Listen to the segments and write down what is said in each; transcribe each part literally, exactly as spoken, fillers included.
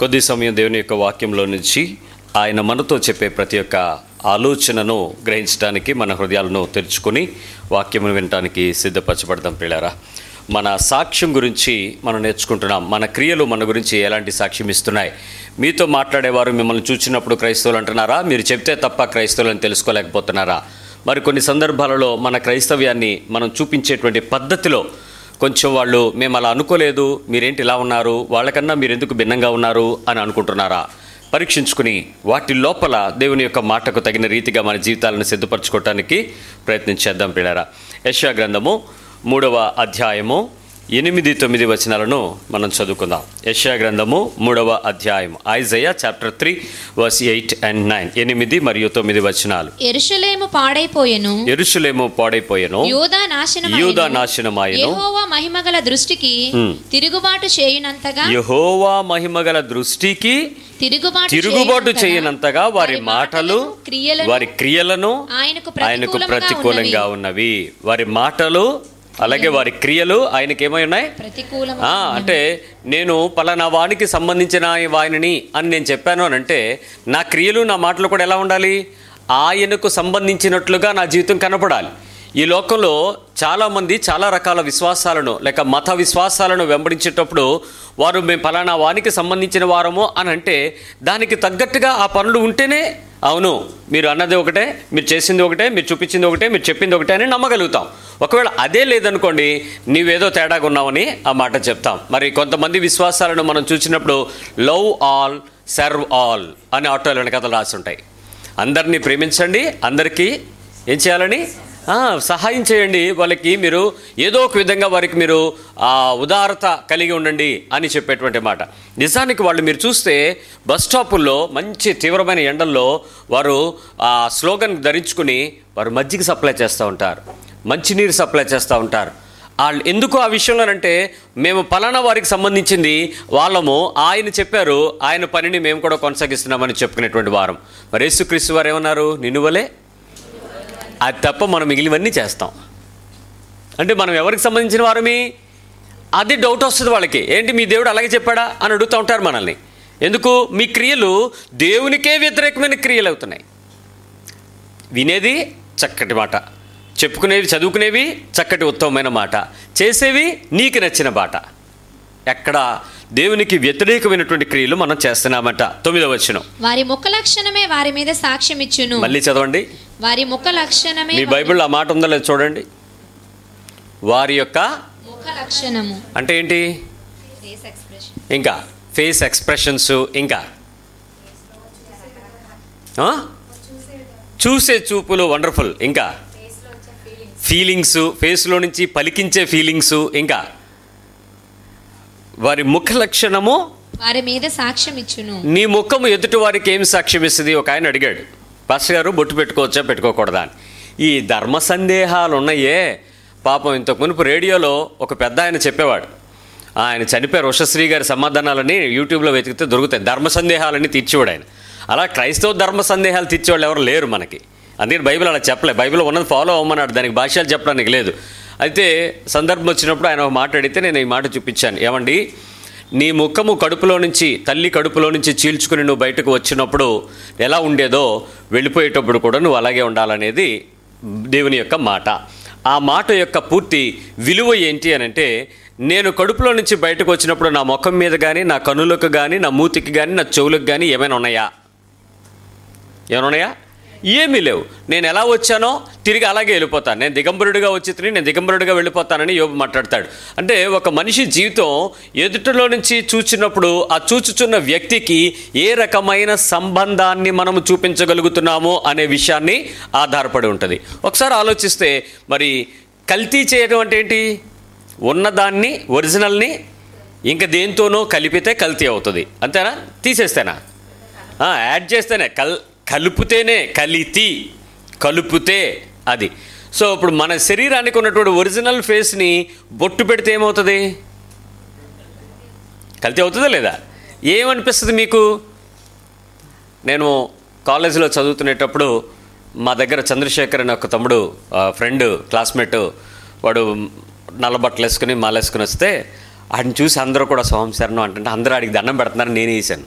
కొద్ది సమయం దేవుని యొక్క వాక్యంలో నుంచి ఆయన మనతో చెప్పే ప్రతి ఒక్క ఆలోచనను గ్రహించడానికి మన హృదయాలను తెరుచుకొని వాక్యమును వినడానికి సిద్ధపరచబడదాం. ప్రియులారా, మన సాక్ష్యం గురించి మనం నేర్చుకుంటున్నాం. మన క్రియలు మన గురించి ఎలాంటి సాక్ష్యం ఇస్తున్నాయి? మీతో మాట్లాడేవారు మిమ్మల్ని చూసినప్పుడు క్రైస్తవులు అంటున్నారా? మీరు చెప్తే తప్ప క్రైస్తవులను తెలుసుకోలేకపోతున్నారా? మరి కొన్ని సందర్భాలలో మన క్రైస్తవ్యాన్ని మనం చూపించేటువంటి పద్ధతిలో కొంచెం వాళ్ళు మేము అలా అనుకోలేదు, మీరేంటి ఇలా ఉన్నారు, వాళ్ళకన్నా మీరు ఎందుకు భిన్నంగా ఉన్నారు అని అనుకుంటున్నారా? పరీక్షించుకుని వాటి లోపల దేవుని యొక్క మాటకు తగిన రీతిగా మన జీవితాలను సిద్ధపరచుకోవటానికి ప్రయత్నించేద్దాం. ప్రియులారా, యెషయా గ్రంథము మూడవ అధ్యాయము ఎనిమిది తొమ్మిది వచనాలను మనం చదువుకుందాం. యెషయా గ్రంథము మూడవ అధ్యాయం, Isaiah chapter three verse eight and nine, ఎనిమిది మరియు తొమ్మిది వచనాలు. యెరూషలేము పాడైపోయెను, యెరూషలేము పాడైపోయెను, యూదా నాశనమాయెను, యూదా నాశనమాయెను. యెహోవా మహిమగల దృష్టికి తిరుగుబాటు చేయునంతగా, యెహోవా మహిమగల దృష్టికి తిరుగుబాటు తిరుగుబాటు చేయనంతగా వారి మాటలు వారి క్రియలను ఆయనకు ప్రతికూలంగా ఉన్నవి. వారి మాటలు అలాగే వారి క్రియలు ఆయనకి ఏమై ఉన్నాయి? ప్రతికూలంగా. అంటే నేను పలానా వానికి సంబంధించిన వానిని అని నేను చెప్పాను అని అంటే నా క్రియలు నా మాటలు కూడా ఎలా ఉండాలి? ఆయనకు సంబంధించినట్లుగా నా జీవితం కనపడాలి. ఈ లోకంలో చాలామంది చాలా రకాల విశ్వాసాలను లేక మత విశ్వాసాలను వెంబడించేటప్పుడు వారు మేము పలానా వానికి సంబంధించిన వారము అని అంటే దానికి తగ్గట్టుగా ఆ పనులు ఉంటేనే అవును మీరు అన్నది ఒకటే, మీరు చేసింది ఒకటే, మీరు చూపించింది ఒకటే, మీరు చెప్పింది ఒకటే అని నమ్మగలుగుతాం. ఒకవేళ అదే లేదనుకోండి, నీవేదో తేడాగా ఉన్నావని ఆ మాట చెప్తాం. మరి కొంతమంది విశ్వాసాలను మనం చూసినప్పుడు లవ్ ఆల్ సర్వ్ ఆల్ అని ఆటోలు వెనకాల రాసి ఉంటాయి. అందరినీ ప్రేమించండి, అందరికీ ఏం చేయాలని? సహాయం చేయండి, వాళ్ళకి మీరు ఏదో ఒక విధంగా వారికి మీరు ఉదారత కలిగి ఉండండి అని చెప్పేటువంటి మాట. నిజానికి వాళ్ళు మీరు చూస్తే బస్ స్టాపుల్లో మంచి తీవ్రమైన ఎండల్లో వారు ఆ స్లోగన్ ధరించుకుని వారు మజ్జిగ సప్లై చేస్తూ ఉంటారు, మంచినీరు సప్లై చేస్తూ ఉంటారు. వాళ్ళు ఎందుకు ఆ విషయంలోనంటే మేము పలానా వారికి సంబంధించింది వాళ్ళము, ఆయన చెప్పారు, ఆయన పనిని మేము కూడా కొనసాగిస్తున్నామని చెప్పుకునేటువంటి వారం. మరి యేసుక్రీస్తు వారు ఏమన్నారు? నిన్ను వలే అది తప్ప మనం మిగిలివన్నీ చేస్తాం. అంటే మనం ఎవరికి సంబంధించిన వారమి? అది డౌట్ వస్తుంది వాళ్ళకి. ఏంటి మీ దేవుడు అలాగే చెప్పాడా అని అడుగుతూ ఉంటారు మనల్ని. ఎందుకు? మీ క్రియలు దేవునికే వ్యతిరేకమైన క్రియలు అవుతున్నాయి. వినేది చక్కటి మాట, చెప్పుకునేవి చదువుకునేవి చక్కటి ఉత్తమమైన మాట, చేసేవి నీకు నచ్చిన మాట. ఎక్కడ దేవునికి వ్యతిరేకమైనటువంటి క్రియలు మనం చేస్తున్నామట. తొమ్మిదవ వచనం, వారి ముఖ లక్షణమే వారి మీద సాక్ష్యం ఇచ్చును. మళ్ళీ చదవండి. వారి ముఖ లక్షణమే. మీ బైబిల్లో ఆ మాట ఉందో లేదు చూడండి. వారి యొక్క ముఖ లక్షణము అంటే ఏంటి? ఇంకా ఫేస్ ఎక్స్ప్రెషన్స్, ఇంకా చూసే చూపులు వండర్ఫుల్, ఇంకా ఫీలింగ్స్, ఫేస్లో నుంచి పలికించే ఫీలింగ్స్, ఇంకా వారి ముఖ లక్షణము వారి మీద సాక్ష్యం ఇచ్చును. నీ ముఖము ఎదుటి వారికి ఏం సాక్ష్యం ఇస్తుంది? ఒక ఆయన అడిగాడు, పాస్టర్ గారు బొట్టు పెట్టుకోవచ్చా పెట్టుకోకూడదా అని. ఈ ధర్మ సందేహాలు ఉన్నాయే. పాపం ఇంతకు మునుపు రేడియోలో ఒక పెద్ద ఆయన చెప్పేవాడు, ఆయన చనిపోయారు, ఉషశ్రీ గారి సమాధానాలని యూట్యూబ్లో వెతికితే దొరుకుతాయి. ధర్మ సందేహాలని తీర్చేవాడు ఆయన. అలా క్రైస్తవ ధర్మ సందేహాలు తీర్చేవాళ్ళు ఎవరు లేరు మనకి. అందుకని బైబిల్ అలా చెప్పలే. బైబిల్ ఉన్నది ఫాలో అవ్వమన్నాడు, దానికి భాష్యాలు చెప్పడానికి లేదు. అయితే సందర్భం వచ్చినప్పుడు ఆయన ఒక మాట అడిగితే నేను ఈ మాట చూపించాను. ఏమండి, నీ ముఖము కడుపులో నుంచి, తల్లి కడుపులో నుంచి చీల్చుకుని నువ్వు బయటకు వచ్చినప్పుడు ఎలా ఉండేదో వెళ్ళిపోయేటప్పుడు కూడా నువ్వు అలాగే ఉండాలనేది దేవుని యొక్క మాట. ఆ మాట యొక్క పూర్తి విలువ ఏంటి అని అంటే, నేను కడుపులో నుంచి బయటకు వచ్చినప్పుడు నా ముఖం మీద కానీ, నా కనులకు కానీ, నా మూతికి కానీ, నా చెవులకు కానీ ఏమైనా ఉన్నాయా? ఏమైనా ఉన్నాయా? ఏమీ లేవు. నేను ఎలా వచ్చానో తిరిగి అలాగే వెళ్ళిపోతాను. నేను దిగంబరుడిగా వచ్చి తిని నేను దిగంబరుడిగా వెళ్ళిపోతానని యోబు మాట్లాడతాడు. అంటే ఒక మనిషి జీవితం ఎదుటిలో నుంచి చూచినప్పుడు ఆ చూచుచున్న వ్యక్తికి ఏ రకమైన సంబంధాన్ని మనము చూపించగలుగుతున్నామో అనే విషయాన్ని ఆధారపడి ఉంటుంది. ఒకసారి ఆలోచిస్తే మరి కల్తీ చేయడం అంటే ఏంటి? ఉన్నదాన్ని, ఒరిజినల్ని ఇంకా దేంతోనో కలిపితే కల్తీ అవుతుంది, అంతేనా? తీసేస్తేనా? యాడ్ చేస్తేనే కల్ కలుపుతేనే కలితి, కలుపుతే అది. సో ఇప్పుడు మన శరీరానికి ఉన్నటువంటి ఒరిజినల్ ఫేస్ని బొట్టు పెడితే ఏమవుతుంది? కల్తీ అవుతుందా లేదా? ఏమనిపిస్తుంది మీకు? నేను కాలేజీలో చదువుతునేటప్పుడు మా దగ్గర చంద్రశేఖర్ అనే ఒక తమ్ముడు, ఫ్రెండ్, క్లాస్మేట్, వాడు నల్ల బట్టలు వేసుకుని మాలేసుకుని వస్తే ఆడిని చూసి అందరూ కూడా స్వామి శరణం అంటే అందరూ ఆడికి దండం పెడుతున్నారు, నేనే వేసాను.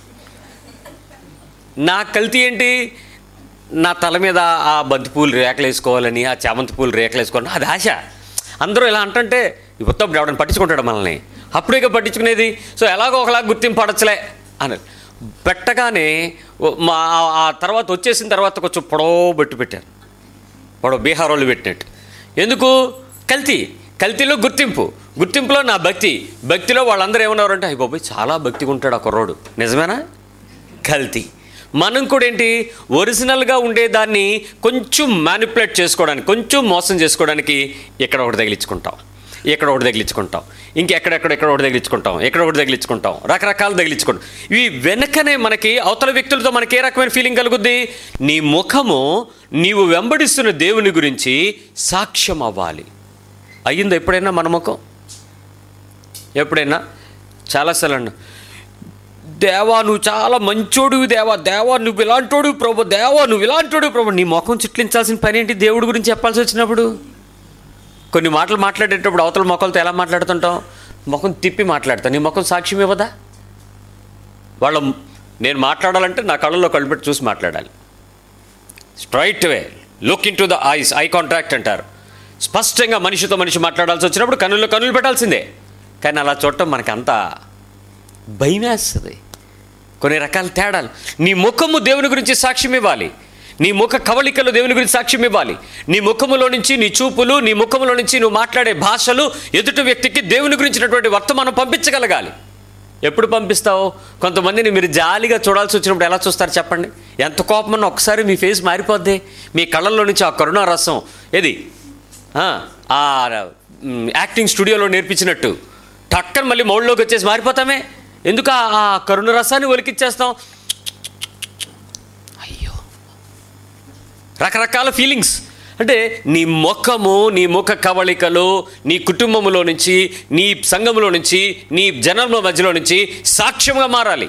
నా కల్తీ ఏంటి? నా తల మీద ఆ బంతిపూలు రేకలు వేసుకోవాలని, ఆ చామంతి పూలు రేకలు వేసుకోవాలని అది ఆశ. అందరూ ఇలా అంటుంటే ఉత్తప్పుడు ఎవడని పట్టించుకుంటాడు మనల్ని, అప్పుడే పట్టించుకునేది. సో ఎలాగో ఒకలా గుర్తింపు పడచ్చలే అని పెట్టగానే మా ఆ తర్వాత వచ్చేసిన తర్వాత కొంచెం పొడవు బట్టి పెట్టారు, పొడవు బీహార్ వాళ్ళు పెట్టినట్టు. ఎందుకు? కల్తీ. కల్తీలో గుర్తింపు, గుర్తింపులో నా భక్తి, భక్తిలో వాళ్ళందరూ ఏమన్నారంటే అయ్యి బాబోయ్ చాలా భక్తిగా ఉంటాడు ఆ కుర్రోడు. నిజమేనా? కల్తీ. మనం కూడా ఏంటి, ఒరిజినల్గా ఉండేదాన్ని కొంచెం మ్యానిపులేట్ చేసుకోవడానికి, కొంచెం మోసం చేసుకోవడానికి ఇక్కడ ఒకటి తగిలించుకుంటాం, ఇక్కడ ఒకటి తగిలించుకుంటాం, ఇంకెక్కడెక్కడ ఎక్కడ ఒకటి తగిలించుకుంటాం, ఎక్కడ ఒకటి తగిలించుకుంటాం, రకరకాలు తగిలించుకుంటాం. ఇవి వెనకనే మనకి అవతల వ్యక్తులతో మనకి ఏ రకమైన ఫీలింగ్ కలుగుద్ది? నీ ముఖము నీవు వెంబడిస్తున్న దేవుని గురించి సాక్ష్యం అవ్వాలి. అయ్యిందా ఎప్పుడైనా మన ముఖం? ఎప్పుడైనా? చాలాసార్లు అన్నా, దేవా నువ్వు చాలా మంచోడు, దేవా దేవా నువ్వు ఇలాంటోడు ప్రభు, దేవా నువ్వు ఇలాంటోడు ప్రభు. నీ ముఖం చిట్లించాల్సిన పని ఏంటి దేవుడి గురించి చెప్పాల్సి వచ్చినప్పుడు? కొన్ని మాటలు మాట్లాడేటప్పుడు అవతల మొక్కలతో ఎలా మాట్లాడుతుంటాం? ముఖం తిప్పి మాట్లాడతాను. నీ ముఖం సాక్ష్యం ఇవ్వదా? వాళ్ళ నేను మాట్లాడాలంటే నా కళ్ళల్లో కళ్ళు పెట్టి చూసి మాట్లాడాలి. Straight way look in to the eyes, eye contact అంటారు. స్పష్టంగా మనిషితో మనిషి మాట్లాడాల్సి వచ్చినప్పుడు కన్నుల్లో కన్నులు పెట్టాల్సిందే. కానీ అలా చూడటం మనకి అంత భయం వేస్తుంది. కొన్ని రకాల తేడాలు. నీ ముఖము దేవుని గురించి సాక్ష్యం ఇవ్వాలి, నీ ముఖ కవళికలు దేవుని గురించి సాక్ష్యం ఇవ్వాలి. నీ ముఖములో నుంచి, నీ చూపులు, నీ ముఖములో నుంచి నువ్వు మాట్లాడే భాషలు ఎదుటి వ్యక్తికి దేవుని గురించినటువంటి వర్తమానం పంపించగలగాలి. ఎప్పుడు పంపిస్తావు? కొంతమందిని మీరు జాలిగా చూడాల్సి వచ్చినప్పుడు ఎలా చూస్తారు చెప్పండి? ఎంత కోపమన్నా ఒకసారి మీ ఫేస్ మారిపోద్ది. మీ కళ్ళల్లో నుంచి ఆ కరుణా రసం ఏది ఆ యాక్టింగ్ స్టూడియోలో నేర్పించినట్టు టక్కని మళ్ళీ మౌళ్ళలోకి వచ్చేసి మారిపోతామే. ఎందుకు ఆ కరుణ రసాన్ని ఒలికిచ్చేస్తాం? అయ్యో, రకరకాల ఫీలింగ్స్. అంటే నీ ముఖము, నీ ముఖ కవళికలు నీ కుటుంబంలో నుంచి, నీ సంఘంలో నుంచి, నీ జనంలో మధ్యలో నుంచి సాక్ష్యంగా మారాలి.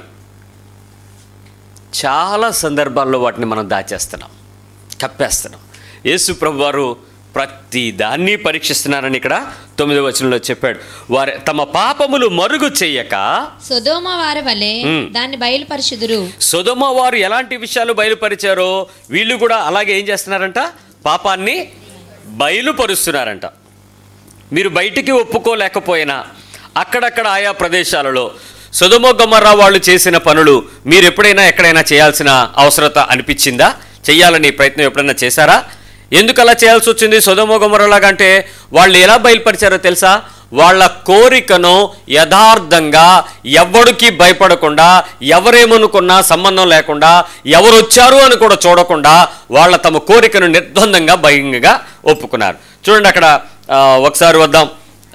చాలా సందర్భాల్లో వాటిని మనం దాచేస్తున్నాం, కప్పేస్తున్నాం. యేసు ప్రభు వారు ప్రతి దాన్ని పరీక్షిస్తున్నారని ఇక్కడ తొమ్మిదవ వచనంలో చెప్పాడు. వారు తమ పాపములు మరుగు చెయ్యక సొదొమ వారి వలె దాన్ని బయలుపరచుదురు. సొదొమ వారు ఎలాంటి విషయాలు బయలుపరిచారో వీళ్ళు కూడా అలాగే ఏం చేస్తున్నారంట? పాపాన్ని బయలుపరుస్తున్నారంట. మీరు బయటికి ఒప్పుకోలేకపోయినా అక్కడక్కడ ఆయా ప్రదేశాలలో సొదొమ గొమొర్రా వాళ్ళు చేసిన పనులు మీరు ఎప్పుడైనా ఎక్కడైనా చేయాల్సిన అవసరత అనిపించిందా? చెయ్యాలని ప్రయత్నం ఎప్పుడైనా చేశారా? ఎందుకు అలా చేయాల్సి వచ్చింది? సొదొమ గొమొర్రాలాగా అంటే వాళ్ళు ఎలా బయలుపరిచారో తెలుసా? వాళ్ళ కోరికను యథార్థంగా, ఎవడికి భయపడకుండా, ఎవరేమనుకున్నా సంబంధం లేకుండా, ఎవరు వచ్చారు అని కూడా చూడకుండా వాళ్ళ తమ కోరికను నిర్ద్వందంగా భయంగా ఒప్పుకున్నారు. చూడండి అక్కడ ఒకసారి వద్దాం.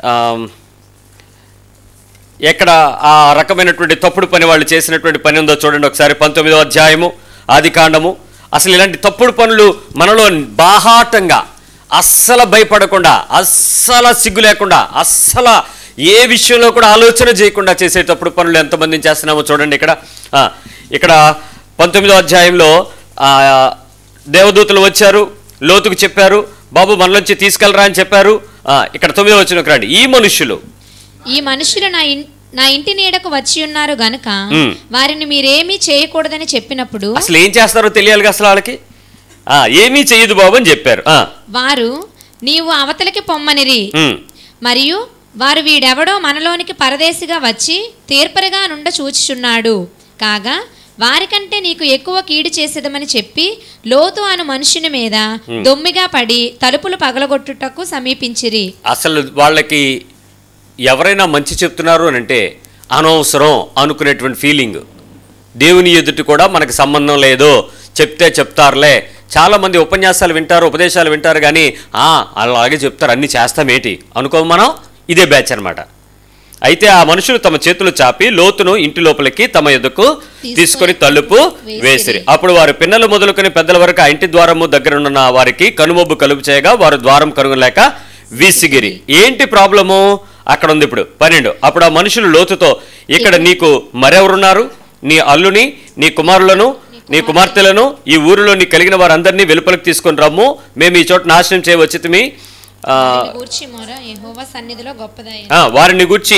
ఎక్కడ ఆ రకమైనటువంటి తప్పుడు పని వాళ్ళు చేసినటువంటి పని ఉందో చూడండి ఒకసారి. పంతొమ్మిదో అధ్యాయము ఆది కాండము. అసలు ఇలాంటి తప్పుడు పనులు మనలో బాహాటంగా, అస్సలు భయపడకుండా, అస్సలు సిగ్గు లేకుండా, అస్సలు ఏ విషయంలో కూడా ఆలోచన చేయకుండా చేసే తప్పుడు పనులు ఎంతమందిని చేస్తున్నామో చూడండి. ఇక్కడ ఇక్కడ పంతొమ్మిదో అధ్యాయంలో దేవదూతలు వచ్చారు, లోతుకు చెప్పారు, బాబు మనలోంచి తీసుకెళ్ళరా అని చెప్పారు. ఇక్కడ తొమ్మిదో వచనంకి రండి. ఈ మనుషులు ఈ మనుషులు నా నా ఇంటి నీడకు వచ్చి ఉన్నారు గనుక వారిని మీరేమీ చేయకూడదని చెప్పినప్పుడు, అసలు ఏం చేస్తారో తెలియాలి అసలు వాళ్ళకి. ఏమీ చేయదు బాబు అని చెప్పారు. వారు నీవు అవతలికి పొమ్మనిరి. మరియు వారు వీడెవడో మనలోనికి పరదేశిగా వచ్చి తీర్పరిగా నుండ చూచుచున్నాడు కాగా వారికంటే నీకు ఎక్కువ కీడు చేసేదమని చెప్పి లోతు అను మనుషుని మీద దొమ్మిగా పడి తలుపులు పగలగొట్టుటకు సమీపించిరి. అసలు వాళ్ళకి ఎవరైనా మంచి చెప్తున్నారు అని అంటే అనవసరం అనుకునేటువంటి ఫీలింగ్. దేవుని ఎదుటి కూడా మనకు సంబంధం లేదు, చెప్తే చెప్తారులే. చాలామంది ఉపన్యాసాలు వింటారు, ఉపదేశాలు వింటారు, కానీ అలాగే చెప్తారు, అన్నీ చేస్తామేటి అనుకో మనం. ఇదే బ్యాచ్ అనమాట. అయితే ఆ మనుషులు తమ చేతులు చాపి లోతును ఇంటి లోపలికి తమ ఎదుకు తీసుకొని తలుపు వేసిరి. అప్పుడు వారు పిన్నలు మొదలుకొని పెద్దల వరకు ఆ ఇంటి ద్వారము దగ్గర వారికి కనుమొబ్బు కలుపు చేయగా వారు ద్వారం కనుగొనలేక విసిగిరి. ఏంటి ప్రాబ్లము? అక్కడ ఉంది ఇప్పుడు పన్నెండు. అప్పుడు ఆ మనుషులు లోతుతో, ఇక్కడ నీకు మరెవరున్నారు? నీ అల్లుని, నీ కుమారులను, నీ కుమార్తెలను, ఈ ఊరిలో నీ కలిగిన వారందరినీ వెలుపలికి తీసుకొని రమ్ము, మేము ఈ చోట నాశనం చేయవచ్చితిమి. వారిని గూర్చి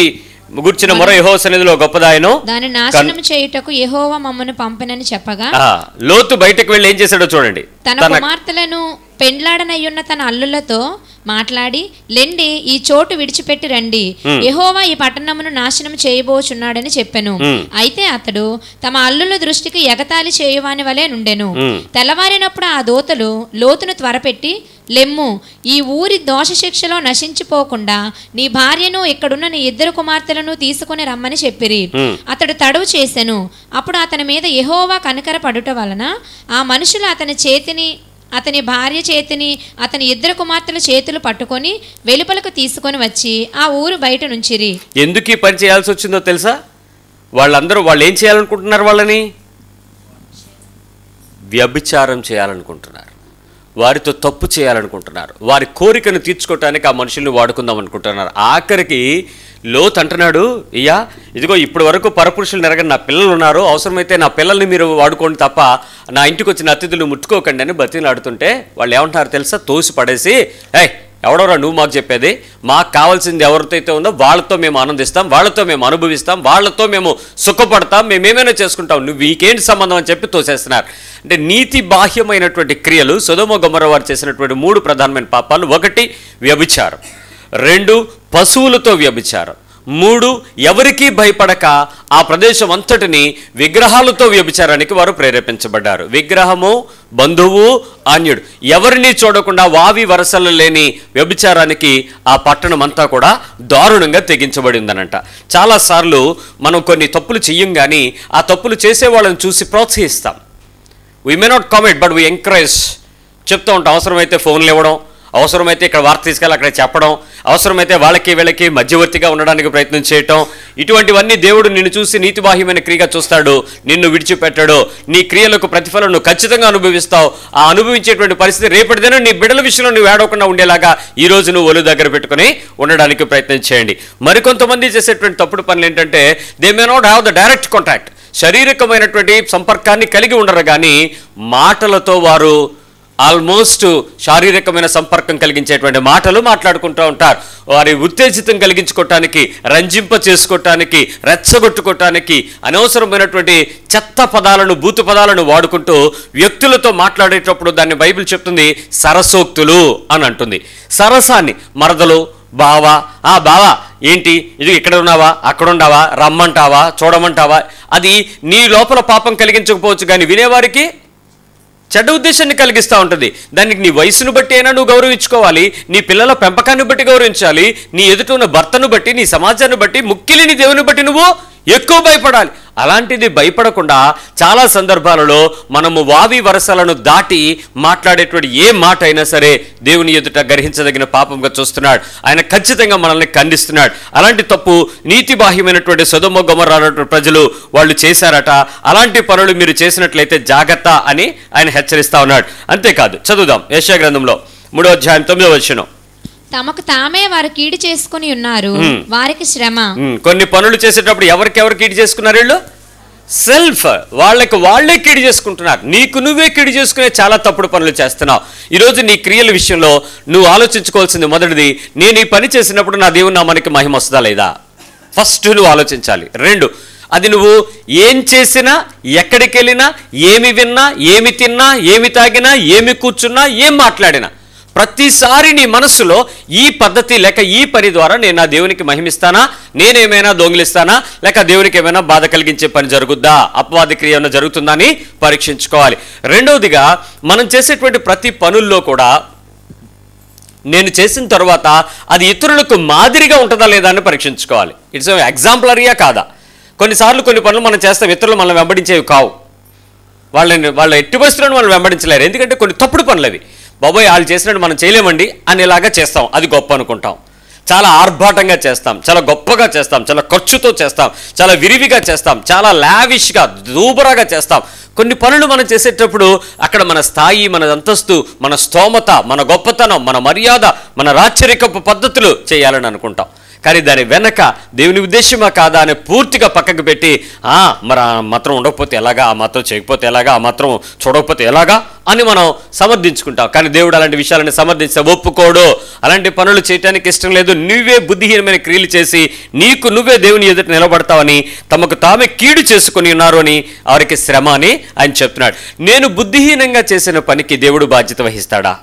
గుర్చిన మొర యెహోవా సన్నిధిలో గొప్పదాయను, దాని నాశనం చేయుటకు యెహోవా మమ్మను పంపినని చెప్పగా లోతు బయటకు వెళ్ళి ఏం చేశాడో చూడండి. తన కుమార్తెలను పెండ్లాడనయ్యున్న తన అల్లులతో మాట్లాడి, లెండి ఈ చోటు విడిచిపెట్టి రండి, యెహోవా ఈ పట్టణమును నాశనం చేయబోచున్నాడని చెప్పెను. అయితే అతడు తమ అల్లుల దృష్టికి ఎగతాళి చేయువాని వలె నుండెను. తెల్లవారినప్పుడు ఆ దూతలు లోతును త్వరపెట్టి, లెమ్ము, ఈ ఊరి దోష శిక్షలో నశించిపోకుండా నీ భార్యను ఇక్కడున్న నీ ఇద్దరు కుమార్తెలను తీసుకుని రమ్మని చెప్పిరి. అతడు తడువు చేసెను. అప్పుడు అతని మీద యెహోవా కనికర పడుట వలన ఆ మనుషులు అతని చేతిని అతని భార్య చేతిని అతని ఇద్దరు కుమార్తెల చేతులు పట్టుకొని వెలుపలకు తీసుకొని వచ్చి ఆ ఊరు బయట నుంచిరి. ఎందుకు ఈ పని చేయాల్సి వచ్చిందో తెలుసా? వాళ్ళందరూ వాళ్ళు ఏం చేయాలనుకుంటున్నారు? వాళ్ళని వ్యభిచారం చేయాలనుకుంటున్నారు, వారితో తప్పు చేయాలనుకుంటున్నారు, వారి కోరికను తీర్చుకోవటానికి ఆ మనుషుల్ని వాడుకుందాం అనుకుంటున్నారు. ఆఖరికి లోతు అంటున్నాడు, అయ్యా ఇదిగో ఇప్పటి వరకు పరపురుషులు నెరగని నా పిల్లలు ఉన్నారు, అవసరమైతే నా పిల్లల్ని మీరు వాడుకోండి తప్ప నా ఇంటికి వచ్చిన అతిథులు ముట్టుకోకండి అని బతిలాడుతుంటే వాళ్ళు ఏమంటున్నారు తెలుసా? తోసి పడేసి, ఏయ్ ఎవడోరా నువ్వు మాకు చెప్పేది, మాకు కావాల్సింది ఎవరితో అయితే ఉందో వాళ్ళతో మేము ఆనందిస్తాం, వాళ్ళతో మేము అనుభవిస్తాం, వాళ్ళతో మేము సుఖపడతాం, మేము ఏమైనా చేసుకుంటాం, నువ్వు వీకేంటి సంబంధం అని చెప్పి తోసేస్తున్నారు. అంటే నీతి బాహ్యమైనటువంటి క్రియలు సొదొమ గొమొర్రా వారు చేసినటువంటి మూడు ప్రధానమైన పాపాలు. ఒకటి వ్యభిచారం, రెండు పశువులతో వ్యభిచారం, మూడు ఎవరికీ భయపడక ఆ ప్రదేశం అంతటిని విగ్రహాలతో వ్యభిచారానికి వారు ప్రేరేపించబడ్డారు. విగ్రహము, బంధువు, అన్యుడు ఎవరిని చూడకుండా వావి వరసలు లేని వ్యభిచారానికి ఆ పట్టణం అంతా కూడా దారుణంగా తెగించబడిందనంట. చాలాసార్లు మనం కొన్ని తప్పులు చెయ్యం కానీ ఆ తప్పులు చేసే వాళ్ళని చూసి ప్రోత్సహిస్తాం. We may not comment but we encourage. చెప్తూ ఉంటాం, అవసరమైతే ఫోన్లు ఇవ్వడం, అవసరమైతే ఇక్కడ వార్త తీసుకెళ్ళి అక్కడ చెప్పడం, అవసరమైతే వాళ్ళకి వీళ్ళకి మధ్యవర్తిగా ఉండడానికి ప్రయత్నం చేయటం, ఇటువంటివన్నీ దేవుడు నిన్ను చూసి నీతిబాహ్యమైన క్రియగా చూస్తాడు, నిన్ను విడిచిపెట్టాడు. నీ క్రియలకు ప్రతిఫలం నువ్వు ఖచ్చితంగా అనుభవిస్తావు. ఆ అనుభవించేటువంటి పరిస్థితి రేపటిదైనా నీ బిడ్డల విషయంలో నువ్వు ఏడవకుండా ఉండేలాగా ఈ రోజు నువ్వు ఒళ్ళు దగ్గర పెట్టుకుని ఉండడానికి ప్రయత్నం చేయండి. మరికొంతమంది చేసేటువంటి తప్పుడు పనులు ఏంటంటే they may not have the direct contact, శారీరకమైనటువంటి సంపర్కాన్ని కలిగి ఉండరు కానీ మాటలతో వారు ఆల్మోస్ట్ శారీరకమైన సంపర్కం కలిగించేటువంటి మాటలు మాట్లాడుకుంటూ ఉంటారు. వారి ఉత్తేజితం కలిగించుకోవటానికి, రంజింప చేసుకోవటానికి, రెచ్చగొట్టుకోవటానికి అనవసరమైనటువంటి చెత్త పదాలను, బూతు పదాలను వాడుకుంటూ వ్యక్తులతో మాట్లాడేటప్పుడు దాన్ని బైబిల్ చెప్తుంది సరసోక్తులు అని అంటుంది. సరసాన్ని మరదలు, బావా, ఆ బావా ఏంటి ఇది ఇక్కడ ఉన్నావా, అక్కడ ఉన్నావా, రమ్మంటావా, చూడమంటావా, అది నీ లోపల పాపం కలిగించకపోవచ్చు కానీ వినేవారికి చెడ్డ ఉద్దేశాన్ని కలిగిస్తూ ఉంటుంది. దానికి నీ వయసును బట్టి అయినా నువ్వు గౌరవించుకోవాలి, నీ పిల్లల పెంపకాన్ని బట్టి గౌరవించాలి, నీ ఎదుట ఉన్న భర్తను బట్టి, నీ సమాజాన్ని బట్టి, ముఖ్యులేని దేవుని బట్టి నువ్వు ఎక్కువ భయపడాలి. అలాంటిది భయపడకుండా చాలా సందర్భాలలో మనము వావి వరసలను దాటి మాట్లాడేటువంటి ఏ మాట అయినా సరే దేవుని ఎదుట గ్రహించదగిన పాపంగా చూస్తున్నాడు. ఆయన ఖచ్చితంగా మనల్ని ఖండిస్తున్నాడు. అలాంటి తప్పు నీతి బాహ్యమైనటువంటి సొదొమ గొమొర్రా ప్రజలు వాళ్ళు చేశారట. అలాంటి పనులు మీరు చేసినట్లయితే జాగ్రత్త అని ఆయన హెచ్చరిస్తా ఉన్నాడు. అంతేకాదు, చదువుదాం యెషయా గ్రంథంలో మూడో అధ్యాయం తొమ్మిదో వచనం. తమకు తామే వారు కీడు చేసుకుని ఉన్నారు, వారికి శ్రమ. కొన్ని పనులు చేసేటప్పుడు ఎవరికి ఎవరు కీడు చేసుకున్నారు? వీళ్ళు సెల్ఫ్, వాళ్ళకి వాళ్ళే కీడు చేసుకుంటున్నారు. నీకు నువ్వే కీడు చేసుకునే చాలా తప్పుడు పనులు చేస్తున్నావు. ఈరోజు నీ క్రియల విషయంలో నువ్వు ఆలోచించుకోవాల్సింది మొదటిది, నేను ఈ పని చేసినప్పుడు నా దేవుని నామానికి మహిమ వస్తుందా లేదా? ఫస్ట్ నువ్వు ఆలోచించాలి. రెండు, అది నువ్వు ఏం చేసినా, ఎక్కడికి వెళ్ళినా, ఏమి విన్నా, ఏమి తిన్నా, ఏమి తాగినా, ఏమి కూర్చున్నా, ఏం మాట్లాడినా ప్రతిసారి నీ మనస్సులో ఈ పద్ధతి లేక ఈ పని ద్వారా నేను నా దేవునికి మహిమిస్తానా, నేనేమైనా దొంగిలిస్తానా, లేక దేవునికి ఏమైనా బాధ కలిగించే పని జరుగుద్దా, అపవాది క్రియ ఏమైనా జరుగుతుందా అని పరీక్షించుకోవాలి. రెండవదిగా, మనం చేసేటువంటి ప్రతి పనుల్లో కూడా నేను చేసిన తర్వాత అది ఇతరులకు మాదిరిగా ఉంటుందా లేదా అని పరీక్షించుకోవాలి. ఇట్స్ ఎగ్జాంపులరీయా కాదా? కొన్నిసార్లు కొన్ని పనులు మనం చేస్తాం, ఇతరులు మనం వెంబడించేవి కావు. వాళ్ళని వాళ్ళ ఎట్టి పరిస్థితులను వాళ్ళు వెంబడించలేరు, ఎందుకంటే కొన్ని తప్పుడు పనులు అవి. బాబోయ్ వాళ్ళు చేసినట్టు మనం చేయలేమండి అనేలాగా చేస్తాం, అది గొప్ప అనుకుంటాం. చాలా ఆర్భాటంగా చేస్తాం, చాలా గొప్పగా చేస్తాం, చాలా ఖర్చుతో చేస్తాం, చాలా విరివిగా చేస్తాం, చాలా లావిష్గా దూబరాగా చేస్తాం. కొన్ని పనులు మనం చేసేటప్పుడు అక్కడ మన స్థాయి, మన అంతస్తు, మన స్తోమత, మన గొప్పతనం, మన మర్యాద, మన రాచరికపు పద్ధతులు చేయాలని అనుకుంటాం. కానీ దాని వెనక దేవుని ఉద్దేశమా కాదా అని పూర్తిగా పక్కకు పెట్టి మరి ఆ మాత్రం ఉండకపోతే ఎలాగా, ఆ మాత్రం చేయకపోతే ఎలాగా, ఆ మాత్రం చూడకపోతే ఎలాగా అని మనం సమర్థించుకుంటాం. కానీ దేవుడు అలాంటి విషయాలను సమర్థించే ఒప్పుకోడు. అలాంటి పనులు చేయడానికి ఇష్టం లేదు. నువ్వే బుద్ధిహీనమైన క్రియలు చేసి నీకు నువ్వే దేవుని ఎదుట నిలబడతావని, తమకు తామే కీడు చేసుకుని ఉన్నారు అని వారికి శ్రమ అని ఆయన చెప్తున్నాడు. నేను బుద్ధిహీనంగా చేసిన పనికి దేవుడు బాధ్యత వహిస్తాడా?